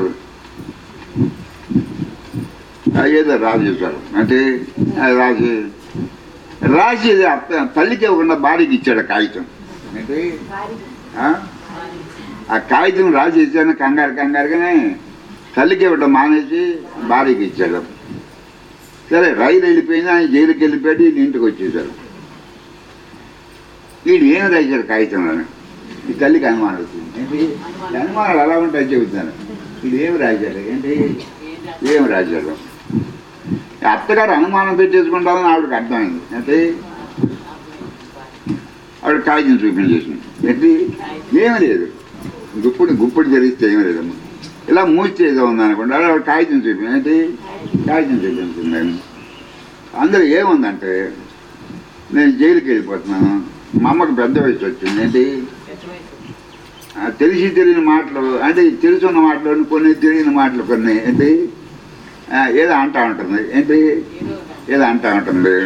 ఏదో రాసేశారు అంటే రాసి రాసి తల్లికి ఇవ్వకుండా భార్యకి ఇచ్చాడు కాగితం అంటే ఆ కాగితం రాసేసాను కంగారు కంగారుగానే తల్లికి ఇవ్వడం మానేసి భార్యకి ఇచ్చాడు సరే రైలు వెళ్ళిపోయింది ఆయన జైలుకి వెళ్ళిపోయి ఇంటికి వచ్చేసారు వీడు ఏం రాశారు కాగితంలోనే ఈ తల్లికి అనుమానం వచ్చింది ఏంటి అనుమానాలు ఎలా ఉంటాయి చెబుతాను వీడు ఏమి రాశారు ఏంటి ఏమి రాశారు అత్తగారు అనుమానం పెట్టేసుకుంటామని ఆవిడకి అర్థమైంది అంటే ఆవిడ కాగితం చూపించేసింది ఏంటి ఏమి లేదు గుప్పుడు గుప్పుడు జరిగితే ఏమి లేదమ్మా ఇలా మూసి ఏదో ఉందనుకోండి, అలా కాగితం చూపి ఏంటి కాగితం చూపించింది. అందులో ఏముందంటే నేను జైలుకి వెళ్ళిపోతున్నాను, మా అమ్మకి పెద్ద వయసు వచ్చింది ఏంటి తెలిసి తెలియని మాటలు, అంటే తెలుసున్న మాటలు కొన్ని, తెలియని మాటలు కొన్ని ఏంటి ఏదో అంటా ఉంటుంది ఏంటి ఏదో అంటా ఉంటుంది.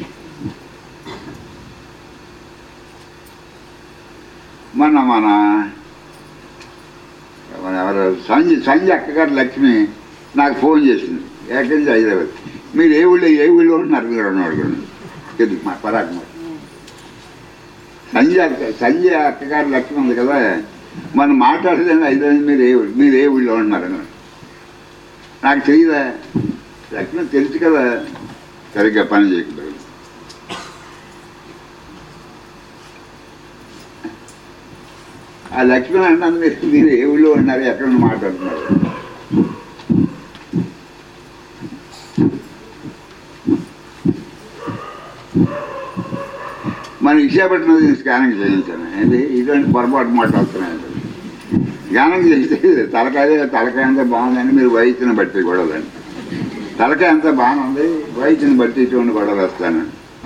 మొన్న మన ఎవరు సంజయ్ సంజయ్ అక్కగారు లక్ష్మి నాకు ఫోన్ చేసింది, ఎక్కడి నుంచి హైదరాబాద్. మీరు ఏ ఊళ్ళో ఏ ఊళ్ళో ఉంటున్నారు మీరు అన్నాడు తెలుగు మా పరాకు మాట. సంజయ్ అక్క సంజయ్ అక్కగారు లక్ష్మి ఉంది కదా, మనం మాట్లాడేదండి హైదరాబాద్ మీరు ఏ మీరు ఏ ఊళ్ళో ఉంటున్నారు అన్నాడు. నాకు తెలియదా, లక్ష్మి తెలుసు కదా సరిగ్గా పని చేయకుండా. ఆ లక్ష్మణ్ అన్నాను మీరు మీరు ఏ ఊళ్ళో ఉన్నారు ఎక్కడ మాట్లాడుతున్నారు. మన విశాఖపట్నం స్కానింగ్ చేయించాను ఏంటి ఇటువంటి పొరపాటు మాట్లాడుతున్నాను. స్కానింగ్ చేస్తే తలకాయ తలకాయ అంతా బాగుందని మీరు వయసుని బట్టి గొడవలండి, తలకాయ అంతా బాగుంది వయసుని బట్టి ఇటువంటి గొడవలు వస్తాను.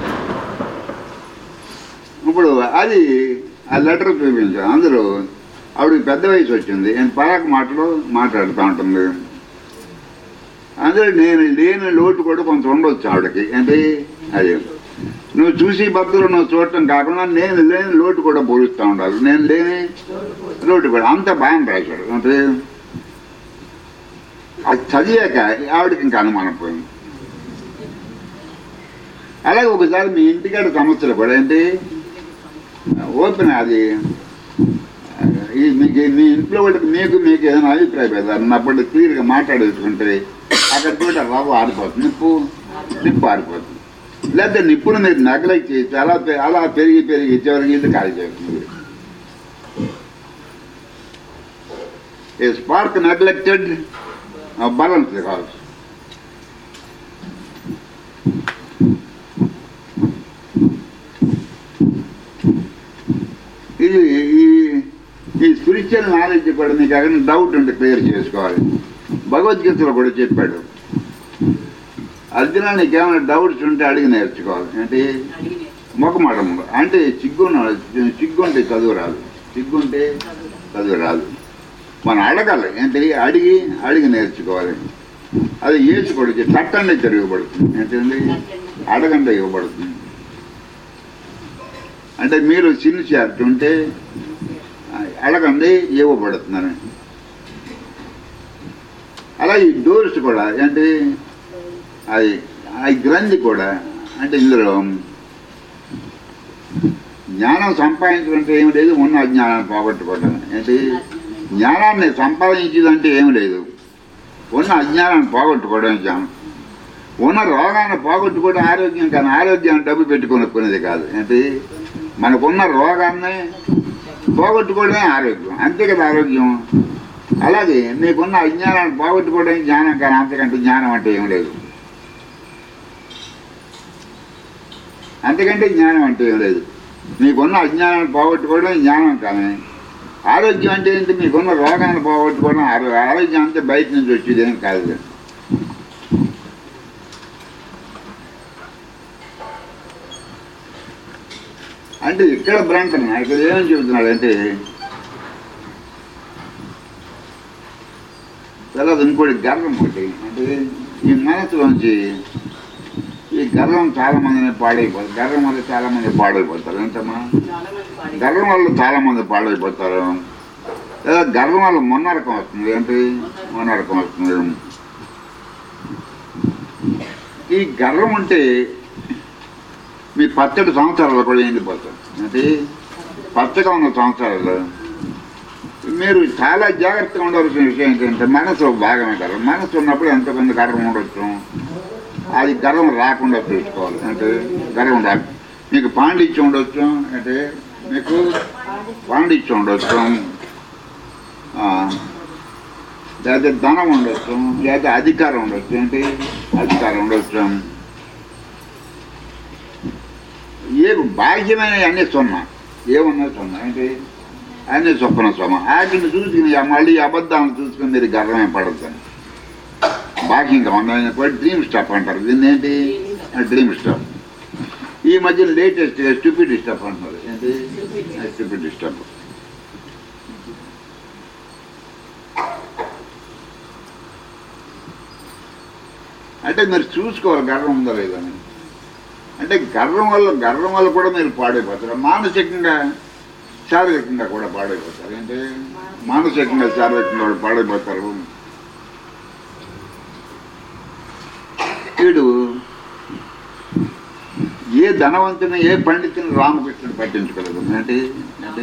ఇప్పుడు అది ఆ లెటర్ చూపించాను, అందులో ఆవిడకి పెద్ద వయసు వచ్చింది, నేను పరాకు మాటలు మాట్లాడుతూ ఉంటుంది. అందులో నేను లేని లోటు కూడా కొంత ఉండొచ్చు ఆవిడకి ఏంటి అది. నువ్వు చూసి భక్తులు నువ్వు చూడటం కాకుండా నేను లేని లోటు కూడా పోలుస్తూ ఉండాలి, నేను లేని లోటు కూడా అంత బాగా రాశాడు. అంటే అది చదివాక ఆవిడకి ఇంకా అనుమానం పోయింది. అలాగే ఒకసారి మీ ఇంటికాడ సమస్యలు కూడా ఏంటి ఓపెన్ అది ఈ మీకు మీ ఇంట్లో వాళ్ళకి మీకు మీకు ఏదైనా అభిప్రాయం కదా అన్నప్పుడు క్లియర్గా మాట్లాడేసుకుంటే అక్కడ కూడా రవ్వ ఆరిపోతుంది, నిప్పు నిప్పు ఆరిపోతుంది. లేకపోతే నిప్పును మీరు నెగ్లెక్ట్ చేసి అలా అలా పెరిగి పెరిగి చివరికి ఇది ఖాళీ చేస్తుంది. ఏ స్పార్క్ నెగ్లెక్టెడ్ బ్యాలెన్స్ కావచ్చు. ఇది ఈ ఈ స్పిరిచువల్ నాలెడ్జ్ కూడా మీకు ఎక్కడ డౌట్ ఉంటే క్లియర్ చేసుకోవాలి. భగవద్గీతలో కూడా చెప్పాడు, అర్జున నీకు ఏమైనా డౌట్స్ ఉంటే అడిగి నేర్చుకోవాలి. అంటే మొక్కమాటం అంటే సిగ్గున్న సిగ్గుంటే చదువు రాదు, సిగ్గుంటే చదువు రాదు. మనం అడగాలి ఏంటి అడిగి అడిగి నేర్చుకోవాలి. అది ఏసు కూడా తట్టండి తిరగబడుతుంది ఏంటండి అడగండి ఇవ్వబడుతుంది. అంటే మీరు సిన్సియారిటీ ఉంటే అడగండి ఇవ్వబడుతున్నాను. అలా ఈ డోర్స్ కూడా ఏంటి అది ఆ గ్రంథి కూడా అంటే ఇందులో జ్ఞానం సంపాదించడంటే ఏమి లేదు, ఉన్న అజ్ఞానాన్ని పోగొట్టుకోవటం. ఏంటి జ్ఞానాన్ని సంపాదించేదంటే ఏమి లేదు, ఉన్న అజ్ఞానాన్ని పోగొట్టుకోవడం జ్ఞానం. ఉన్న రోగాన్ని పోగొట్టుకోవడం ఆరోగ్యం, కానీ ఆరోగ్యాన్ని డబ్బు పెట్టుకొనుక్కునేది కాదు. ఏంటి మనకున్న రోగాన్ని పోగొట్టుకోవడమే ఆరోగ్యం, అంతే కదా ఆరోగ్యం. అలాగే నీకున్న అజ్ఞానాన్ని పోగొట్టుకోవడం జ్ఞానం, కానీ అంతకంటే జ్ఞానం అంటే ఏం లేదు, అంతకంటే జ్ఞానం అంటే ఏం లేదు. మీకున్న అజ్ఞానాన్ని పోగొట్టుకోవడం జ్ఞానం, కానీ ఆరోగ్యం అంటే ఏంటి మీకున్న రోగాన్ని పోగొట్టుకోవడం ఆరోగ్యం అంతే బయట నుంచి వచ్చేది ఏం కాదు. అంటే ఇక్కడ బ్రాంటన్ ఇక్కడ ఏమని చెబుతున్నాడు అంటే తర్వాత ఇంకోటి గర్వం ఒకటి. అంటే ఈ మనసులోంచి ఈ గర్వం చాలా మందిని పాడైపోతారు, గర్వం వల్ల చాలా మంది పాడైపోతారు. ఏంటమ్మా గర్వం వల్ల చాలా మంది పాడైపోతారు. లేదా గర్వం వల్ల మొన్నరకం వస్తుంది, ఏంటి మొన్నరకం వస్తుంది. ఈ గర్వం ఉంటే మీ పచ్చడి సంవత్సరాలు కూడా ఎండిపోతారు. అంటే పచ్చగా ఉన్న సంవత్సరాలు మీరు చాలా జాగ్రత్తగా ఉండవలసిన విషయం ఏంటంటే మనసు భాగమే గర్వం. మనసు ఉన్నప్పుడు ఎంతమంది గర్వం ఉండొచ్చు, అది గర్వం రాకుండా చూసుకోవాలి. అంటే గర్వం రా మీకు పాండిత్యం ఉండొచ్చు, అంటే మీకు పాండిత్యం ఉండొచ్చు, లేకపోతే ధనం ఉండొచ్చు, లేకపోతే అధికారం ఉండొచ్చు, ఏంటి అధికారం ఉండొచ్చు. ఏ బాహ్యమైన అన్నీ సున్నా, ఏమన్నా సున్నా. ఏంటి ఆయనే స్వప్న స్వమ వాటిని చూసుకుని మళ్ళీ అబద్ధాలను చూసుకుని మీరు గర్వమే పడద్దని బాహ్యంగా ఉన్న డ్రీమ్ స్టఫ్ అంటారు. దీన్ని ఏంటి డ్రీమ్ స్టఫ్. ఈ మధ్య లేటెస్ట్గా స్టూపిడ్ స్టఫ్ అంటున్నారు. ఏంటి స్టూపిడ్ స్టఫ్. అంటే మీరు చూసుకోవాలి గర్వం ఉందా లేదని. అంటే గర్వం వల్ల గర్వం వల్ల కూడా మీరు పాడైపోతారు. మానసికంగా శారీరకంగా కూడా పాడైపోతారు. అంటే మానసికంగా శారీరకంగా కూడా పాడైపోతారు. వీడు ఏ ధనవంతుని ఏ పండితుని రామకృష్ణుని పట్టించుకోలేదు. అంటే అంటే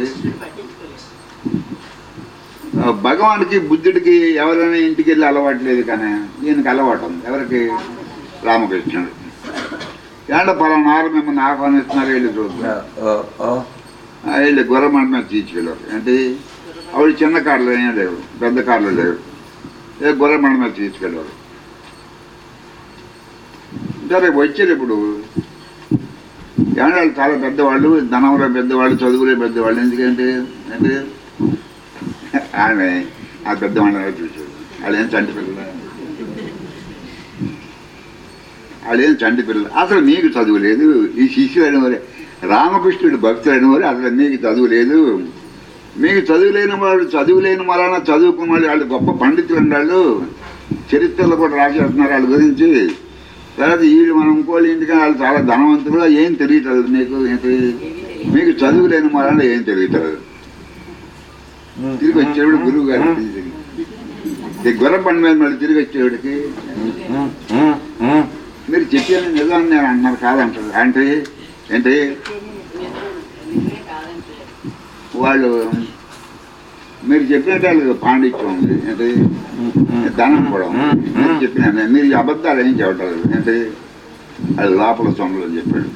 భగవానికి బుద్ధుడికి ఎవరైనా ఇంటికి వెళ్ళి అలవాటు లేదు, కానీ ఈయనకి అలవాటు ఉంది. ఎవరికి? రామకృష్ణుడు. ఏంట పలానా ఆరు మిమ్మల్ని ఆహ్వానిస్తున్నారు, వెళ్ళి చూస్తారు. వెళ్ళి గుర్రమండ మీద తీసుకెళ్ళారు. అంటే ఆవిడ చిన్న కార్లు ఏం లేవు, పెద్ద కార్లు లేవు, ఏ గుర్రమండ మీద తీసుకెళ్ళారు. సరే వచ్చారు. ఇప్పుడు ఏడాళ్ళు చాలా పెద్దవాళ్ళు, ధనంలో పెద్దవాళ్ళు, చదువులే పెద్దవాళ్ళు. ఎందుకంటే అంటే ఆమె ఆ పెద్దవాళ్ళని చూసాడు. వాళ్ళేం చంటి పిల్లలు, వాళ్ళేం చంటి పిల్లలు. అసలు మీకు చదువు లేదు. ఈ శిష్యులైన వారే రామకృష్ణుడు భక్తులైన వారు అసలు మీకు చదువు లేదు. మీకు చదువు లేని వాళ్ళు చదువు లేని వలన చదువుకున్న వాళ్ళు వాళ్ళు గొప్ప పండితులు ఉండాళ్ళు. చరిత్రలో కూడా రాసేస్తున్నారు వాళ్ళ గురించి. తర్వాత వీళ్ళు మనం ఇంకోళ్ళు ఇంటికి వాళ్ళు చాలా ధనవంతులు, ఏం తెలియటదు మీకు. మీకు చదువు లేని వలన ఏం తెలియటదు. తిరిగి వచ్చేవాడు గురువు గారు గుర్ర బండి మీద మళ్ళీ తిరిగి వచ్చేవాడికి మీరు చెప్పాను నిజం నేను అంటున్నారు కాదంటారు. అంటే ఏంటి వాళ్ళు మీరు చెప్పినట్టు వాళ్ళకి పాండిత్యం ఉంది. ఏంటి ధనం కూడా మీరు చెప్పిన మీరు అబద్ధాలు ఏం చెప్పటలేదు. ఏంటి అది లోపల సొమ్ములు అని చెప్పాడు.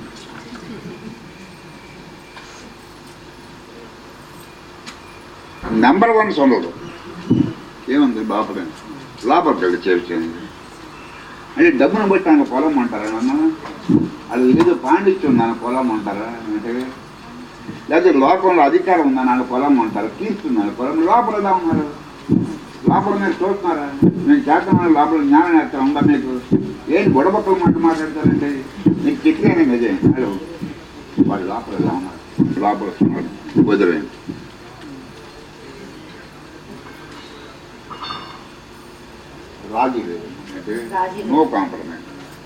నెంబర్ వన్ సొమ్ములు ఏముంది లోపల లోపలికి వెళ్ళి చేర్చింది. అంటే డబ్బును బట్టి నాకు పొలం అంటారా నన్ను? అది ఏదో పాండిత్యం నాకు పొలం అంటారా? అంటే లేకపోతే లోకంలో అధికారం ఉందా నాకు పొలం అంటారా? తీస్తున్నాను పొలం. లోపల ఎలా ఉన్నారు? లోపల మీరు చూస్తున్నారా? నేను చేస్తున్నాను లోపల జ్ఞానం నేర్తా ఉందా మీకు? ఏంటి బుడబక్కలు మాట మాట్లాడతారంటే మీకు చెప్పినా నిజే. హలో వాళ్ళు లోపల ఎలా ఉన్నారు? లోపల వస్తున్నారు వదిలేండి. రాజీ లేదు. అంటే నో కాంప్రమైజ్.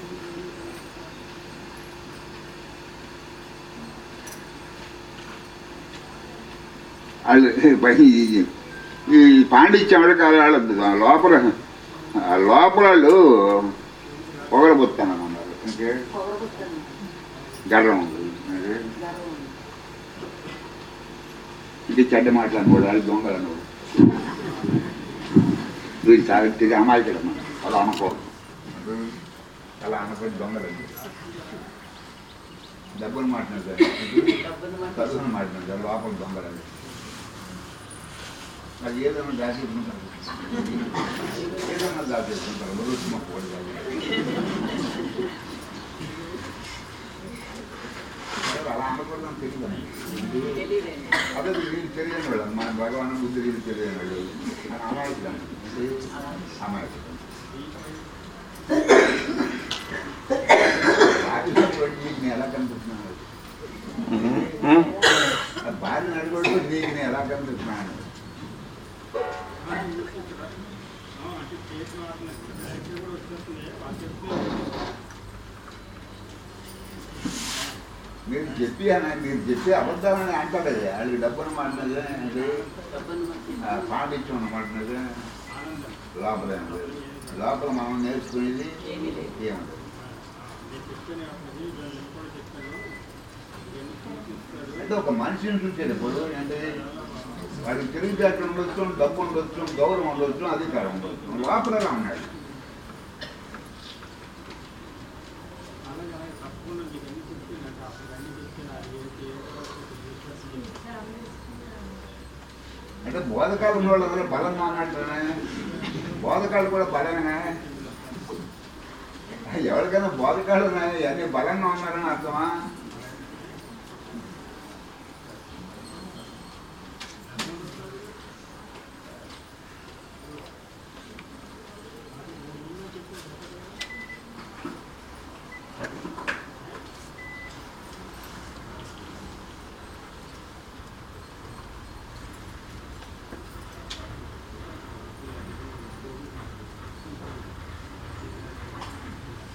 వాళ్ళు ఈ పాండిత్యం కాదు వాళ్ళ లోపల లోపల వాళ్ళు పొగలబోతానన్నారు. అంటే గర్వం ఉంది. ఇది చెడ్డ మాట్లాడకూడదు. వాళ్ళు దొంగలు అన్నవాడు వీడు సాగితే అమాయకుడమ్మ అలా అనకూడదు. అలా అనకూడదు. దొంగలండి డబ్బులు మాట్లాడతారు, చదువును మాట్లాడతారు. లోపల దొంగలండి. అది ఏదైనా దాచేసుకుంటారు, ఏదైనా దాచేసుకుంటారు. రోజు మాకు కూడా అలా అనకూడదని తెలియదు. అదే వీళ్ళు తెలియని వాళ్ళు మన భగవాన్ బుద్ధి వీళ్ళు తెలియని వాళ్ళు అని అమాయకులు. అమాయకులు నీకు నేను ఎలా కనిపిస్తున్నాను? భార్యను అడుగుడు నీకు నేను ఎలా కనిపిస్తున్నాను? మీరు చెప్పి అని మీరు చెప్పి అబద్ధాలని అంటాడు. వాళ్ళకి డబ్బును మాట్లాడేది, పాండిత్యం మాట్లాడేది. లోపల లోపల మనం నేర్చుకునేది ఏముంటుంది? అంటే ఒక మనిషిని చూసేటప్పుడు అంటే వాడికి తెలివితేటలు ఉండొచ్చు, డబ్బు ఉండొచ్చు, గౌరవం ఉండొచ్చు, అధికారం ఉండొచ్చు. లోపలగా ఉన్నాడు. అంటే బోధకాలు ఉన్న వాళ్ళు కూడా బలంగా ఉన్నట్టునే, బోధకాలు కూడా బలంగా. ఎవరికైనా బోధకాలు ఉన్నాయి అన్ని బలంగా ఉన్నారని అర్థమా?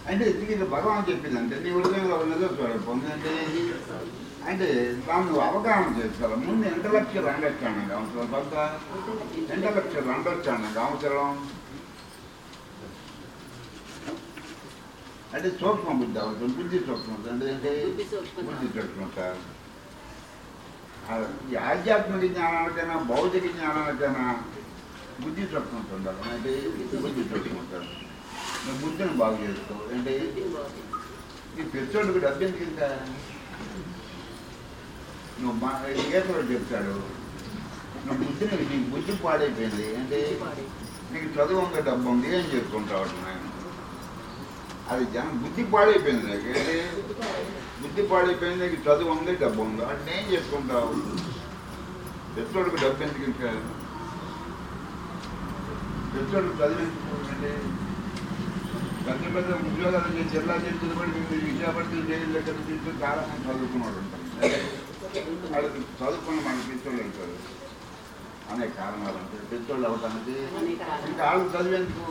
అంటే ఇది భగవాన్ చెప్పింది అంటే నీ హృదయంలో ఉన్నదో స్వరూపం అంటే అంటే దాన్ని అవగాహన చేసుకోవాలి. ముందు ఇంటలెక్చువల్ అండర్స్టాండింగ్ అవసరం, కొత్త ఇంటలెక్చువల్ అండర్స్టాండింగ్ అవసరం. అంటే సూక్ష్మ బుద్ధి అవసరం, బుద్ధి సూక్ష్మత అంటే బుద్ధి సూక్ష్మత. ఈ ఆధ్యాత్మిక జ్ఞానానికైనా భౌతిక జ్ఞానానికైనా బుద్ధి సూక్ష్మత ఉండాలి. అంటే బుద్ధి సూక్ష్మత నువ్వు బుద్ధిని బాగు చేసుకో. అంటే ఈ పెద్దోళ్ళకి డబ్బు ఎందుకు ఇంకా నువ్వు మా గీతలో చెప్తాడు నువ్వు బుద్ధిని నీకు బుద్ధి పాడైపోయింది అంటే నీకు చదువు ఉంది డబ్బు ఉంది ఏం చేసుకుంటావు నేను అది జనం బుద్ధి పాడైపోయింది నీకు అంటే బుద్ధి పాడైపోయింది నీకు చదువు ఉంది డబ్బు ఉంది అంటే ఏం చేసుకుంటావు. పెద్దోళ్ళకి డబ్బు ఎందుకు ఇంకా పెద్దోళ్ళకి చదివించుకోండి. పెద్ద పెద్ద ఉద్యోగాలు చేసి జిల్లా చేసి కూడా మీరు విశాఖపట్నం జైలు దగ్గర తీసుకుని చాలా మంది చదువుకున్నాడు ఉంటారు. వాళ్ళకి చదువుకున్న మన పెద్దోళ్ళు అవుతారు అనేక కారణాలు ఉంటాయి. పెద్దోళ్ళు అవటానికి ఇంకా వాళ్ళు చదివేందుకు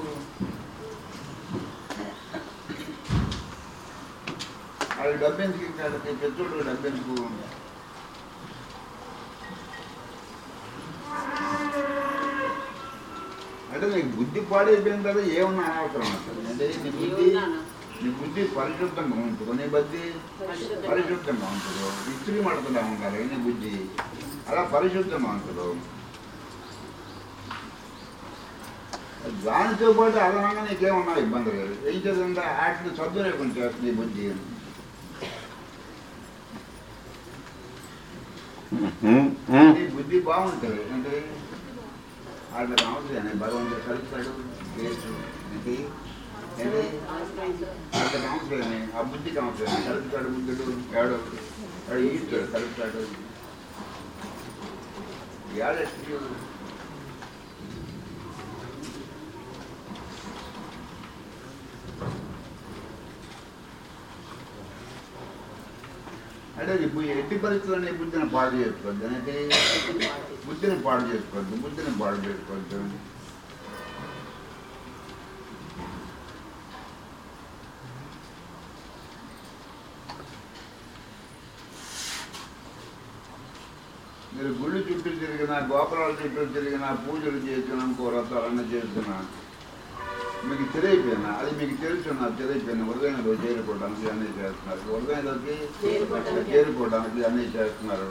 వాళ్ళకి డబ్బు ఎందుకు ఇంకా పెద్దోళ్ళు డబ్బు ఎందుకు. అంటే నీకు బుద్ధి పాడైపోయిన కదా ఏమన్నా అనవసరం అసలు. అంటే నీ బుద్ధి నీ బుద్ధి పరిశుద్ధంగా ఉంటుందో నీ బుద్ధి పరిశుద్ధంగా ఉంటుందో ఇస్త్రీ మడతలా ఉండాలి నీ బుద్ధి అలా పరిశుద్ధంగా ఉంటుందో. దానితో పాటు అదనంగా నీకేమన్నా ఇబ్బంది లేదు. ఏం చేద్దా వాటిని సద్వినియోగం చేస్తుంది నీ బుద్ధి. నీ బుద్ధి బాగుంటుంది అంటే వాళ్ళకి అవసరం భగవంతుడు కలుపుతాడు వేసు ఏంటి ఏంటి వాళ్ళకి అవసరమే ఆ బుద్ధికి అవసరమే కలుపుతాడు. బుద్ధుడు ఏడో వాడు ఈస్తాడు కలుపుతాడు ఏడెట్టు అంటే ఎట్టి పరిస్థితుల్లో బుద్ధిని పాడు చేసుకోవద్దు అంటే బుద్ధిని పాడు చేసుకోవద్దు బుద్ధిని పాడు చేసుకోవద్దు. మీరు గుళ్ళు చుట్టూ తిరిగినా గోపురాల చుట్టూ తిరిగినా పూజలు చేసినా ఇంకో రథాలన్నీ చేస్తున్నా మీకు తెలియపోయినా అది మీకు తెలుసున్నా తెలియపోయినా హృదయంలో చేరుకోవడానికి అన్నీ చేస్తున్నారు. హృదయంలోకి చేరుకోవడానికి అన్నీ చేస్తున్నారు.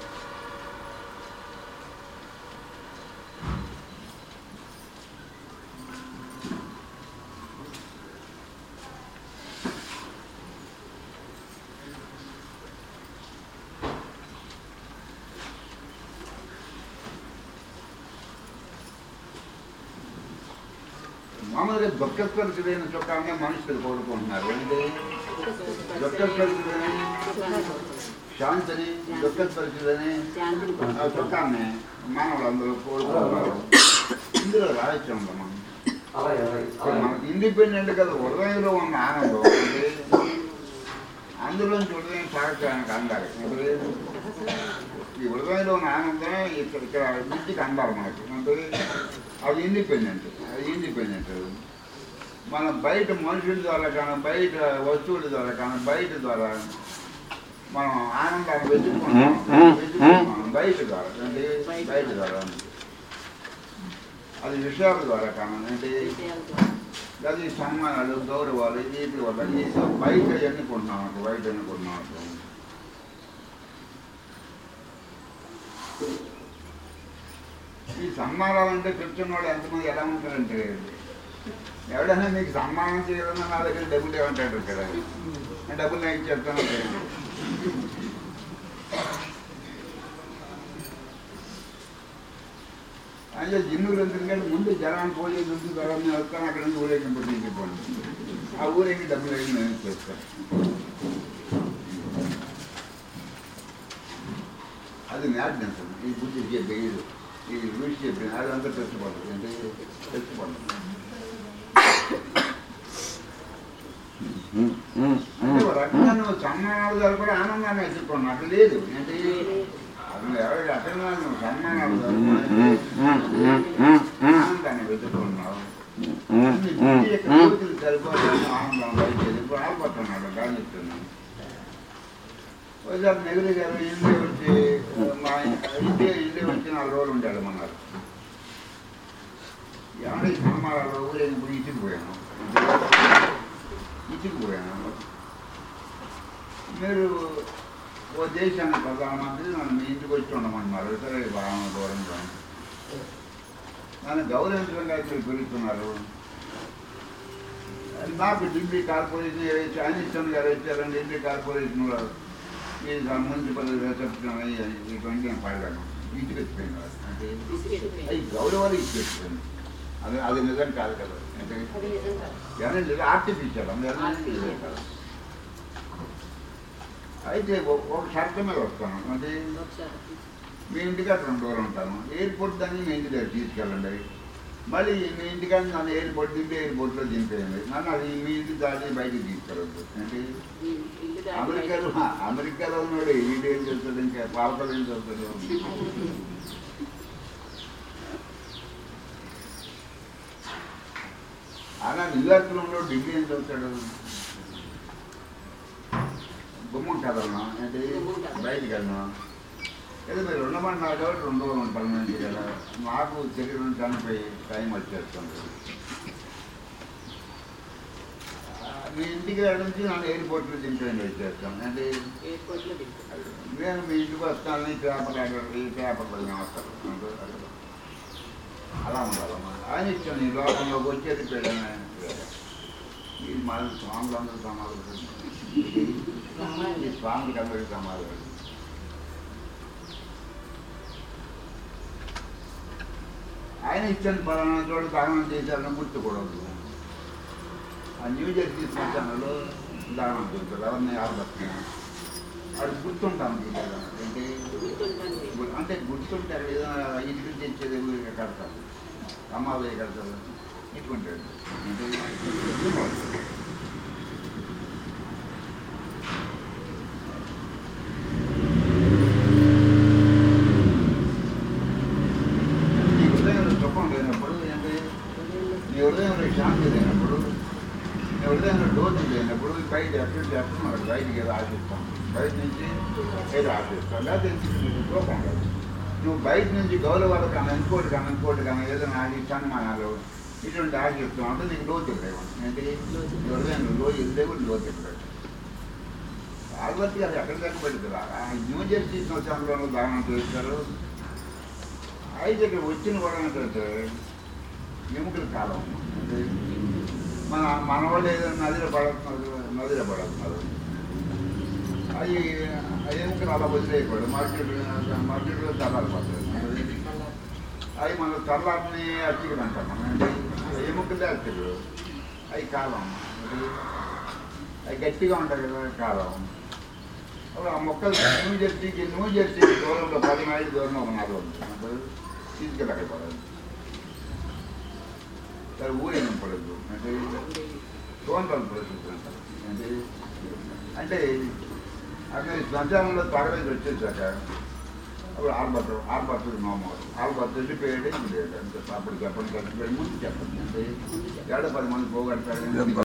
మామూలుగా దుఃఖస్పరిచులైన చుక్కాన్ని మనుషులు కోరుకుంటున్నారు. అంటే దుఃఖస్పరిచులని శాంతిని దుఃఖస్పరిచులని ఆ చుక్కాన్ని మానవులు అందరూ కోరుకుంటున్నారు. ఇందులో రాయొచ్చు మనం మనకి ఇండిపెండెంట్ కదా హృదయంలో ఉన్న ఆనందం అంటే అందులోంచి హృదయం సాగడానికి అందాలి. ఈ హృదయంలో ఉన్న ఆనందమే ఇక్కడ ఇక్కడ బుద్ధికి అందాలి మనకి అంటే అది ఇండిపెండెంట్ అది ఇండిపెండెంట్ మన బయట మనుషుల ద్వారా కానీ బయట వస్తువుల ద్వారా కానీ బయట ద్వారా మనం ఆనందాన్ని వెతుక్కుంటాం వెతుక్కుంటాం బయట ద్వారా అంటే బయట ద్వారా అది విషయాల ద్వారా కానీ అంటే అది సన్మానాలు గౌరవాలు వీటి వల్ల బయట ఎన్నుకుంటున్నాం బయట ఎన్నుకుంటున్నాం. ఈ సన్మానాలు అంటే కూర్చున్నవాడు ఎంతమంది ఎలా ఉంటారంటే ఎవడైనా మీకు సన్మానం చేయాలన్నా నా దగ్గర డబ్బులు ఏమంటాడు కదా డబ్బులు నేను ఇచ్చేస్తాను. అంటే జిన్నులు ఎందుకంటే ముందు జనాన్ని పోయి ముందు జనాన్ని వస్తాను అక్కడ నుంచి ఊరేగింపు తీసుకోండి ఆ ఊరేగి డబ్బులు వేసి నేను ఇచ్చేస్తాను. అది మ్యాడ్నెస్ ఈ బుద్ధి చెప్పేది ఈ రుచి చెప్పిన అదంతా తెచ్చుకోండి అంటే తెచ్చుకోండి. అంటే ఒక రకంగా నువ్వు సన్మానాలు జరపడి ఆనందాన్ని ఎత్తుకోండి అట్లా లేదు అంటే అసలు ఎవరికి అసలు నువ్వు సన్మానాలు జరుపుకుంటే ఆనందాన్ని వెతుకున్నావు సరిపోతుంది ఆనందం బయట ఇప్పుడు ఆడిపోతున్నాడు కానీ చెప్తున్నాను. ఒకసారి నెగిరి గారు ఇండియా వచ్చి మా ఇండియా ఇండియా వచ్చి నాలుగు రోజులు ఉండాడు మన్నారు. ఏమంటే సినిమాలలో ఊరేగి పోయి ఇచ్చిపోయాను ఇచ్చిపోయాను మీరు ఓ దేశానికి ప్రధానమంత్రి నన్ను మీ ఇంటికి వచ్చి ఉండమన్నారు. సరే బాగా దూరంగా నన్ను గౌరవించడంగా మీరు పెరుగుతున్నారు. నాకు ఢిల్లీ కార్పొరేషన్ చైనీస్ గారు వచ్చారండి. ఢిల్లీ కార్పొరేషన్లో ఈ మున్సిపల్ రిసెప్షన్ ఇటువంటి నేను పడ్డాను. ఇంటికి వచ్చిపోయినారు అంటే అవి గౌరవాలు ఇచ్చి వచ్చిపోయింది. అది అది నిజం కాదు కదా. అంటే ఏమైనా ఆర్టిఫిషియల్ అందులో కదా. అయితే ఒక షర్ట్ మీద వస్తాను అంటే మీ ఇంటికి అక్కడ రెండు రోజులు ఉంటాను. ఎయిర్పోర్ట్ దాన్ని మీ ఇంటి దగ్గర తీసుకెళ్ళండి. మళ్ళీ మీ ఇంటికాడ నన్ను ఎయిర్పోర్ట్ దింపి ఎయిర్పోర్ట్లో దింపేయండి. నన్ను అది మీ ఇంటికి దాటి బయటకు తీసుకెళ్ళద్దు. అంటే అమెరికాలో అమెరికాలో ఉన్నాడు ఇంటి ఏం చేస్తాడు, ఇంకా పాలకలు ఏం చేస్తాడు. అలా న్యూయార్క్లో ఉన్నాడు ఢిల్లీ ఏం చదువుతాడు. గుమ్మం కదన్నా అంటే బయటికి వెళ్ళినా ఏదో మీరు ఉండమన్నారు కాబట్టి రెండు రోజులు ఉంటాను ఇంటికి కదా. నాకు శరీరం చనిపోయి టైం వచ్చేస్తుంది. మీ ఇంటికి నుంచి నన్ను ఎయిర్పోర్ట్లో దింపేయండి వచ్చేస్తాను. అంటే నేను మీ ఇంటికి వస్తానని పేపర్ ఈ పేపర్లో వస్తాను. అలా ఉండాలమ్మా. ఆయన ఇచ్చాను ఈ లోకంలోకి వచ్చేది పెళ్ళని. ఇది మన స్వాములు అందరూ సమాధానం ఈ స్వామికి అందరికీ సమాధానం. ఆయన ఇచ్చిన పలానా చోట దానం చేశారని గుర్తుకూడదు. ఆ న్యూ జెర్సీ శ్మశానంలో దానం చేశారు. ఎవరిని ఆపడుతున్నా అది గుర్తుంటాను కదా. అంటే అంటే గుర్తుంటే అక్కడ ఏదైనా ఇంటికి తెచ్చేది కడతారు, సమాధి కడతారు ఇటువంటి. అంటే నీ హృదయంలో శాంతి లేనప్పుడు, నీ హృదయంలో డోసు లేనప్పుడు బయట ఎక్కడ చేస్తున్నాడు. బయటికి ఏదో ఆశిస్తాం, బయట నుంచి ఏదో ఆశిస్తాం. లేకపోతే కోపం కాదు. నువ్వు బయట నుంచి గౌరవాలు కానీ ఇంకోటి కానీ ఇంకోటి కానీ ఏదైనా ఆశి సన్మానాలు ఇటువంటి ఆశిస్తాం అంటే నీకు లోతులు లేవు. అంటే నీ హృదయంలో లోయలు లేవు, లోతులు లేవు. పార్వతి గారు ఎక్కడ దగ్గర పెడుతురా న్యూ జెర్సీ శ్మశానంలో దానం చేస్తారు. అయితే ఇక్కడ వచ్చిన కూడా ఏంటంటే ఎముకల కాలం. అంటే మన మన వాళ్ళు ఏదైనా నదిలో పడుతున్నారు, నదిలో పడుతున్నారు. అవి ఎముకలు అలా వదిలేయకూడదు. మార్కెట్ మార్కెట్లో తల్లాలు పడుతుంది. అవి మన తల్లారిని అచ్చికలు అంటాం మనం. అంటే ఎముకలే అచ్చికలు. అవి కాలం. అవి గట్టిగా ఉంటాయి కదా కాలం. అప్పుడు ఆ మొక్కలు న్యూ జెర్సీకి న్యూ జెర్సీకి దూరంలో పది మైళ్ళు దూరంలో ఉన్నారు. తీసుకెళ్ళకపోవడం సరే ఊరేం పడద్దు. అంటే సోంతలు పరిస్థితులు అంటారు. అంటే అంటే అక్కడ శ్మశానంలో తగలేసి వచ్చేసాక అప్పుడు ఆల్బర్ట్ ఆల్బర్ట్ నోమారు ఆల్బర్ట్ వెళ్ళిపోయాడు. అంటే అప్పుడు చెప్పండి ఖర్చు ముందు చెప్పండి. అంటే ఏడ పది మంది పోగొడతాడు.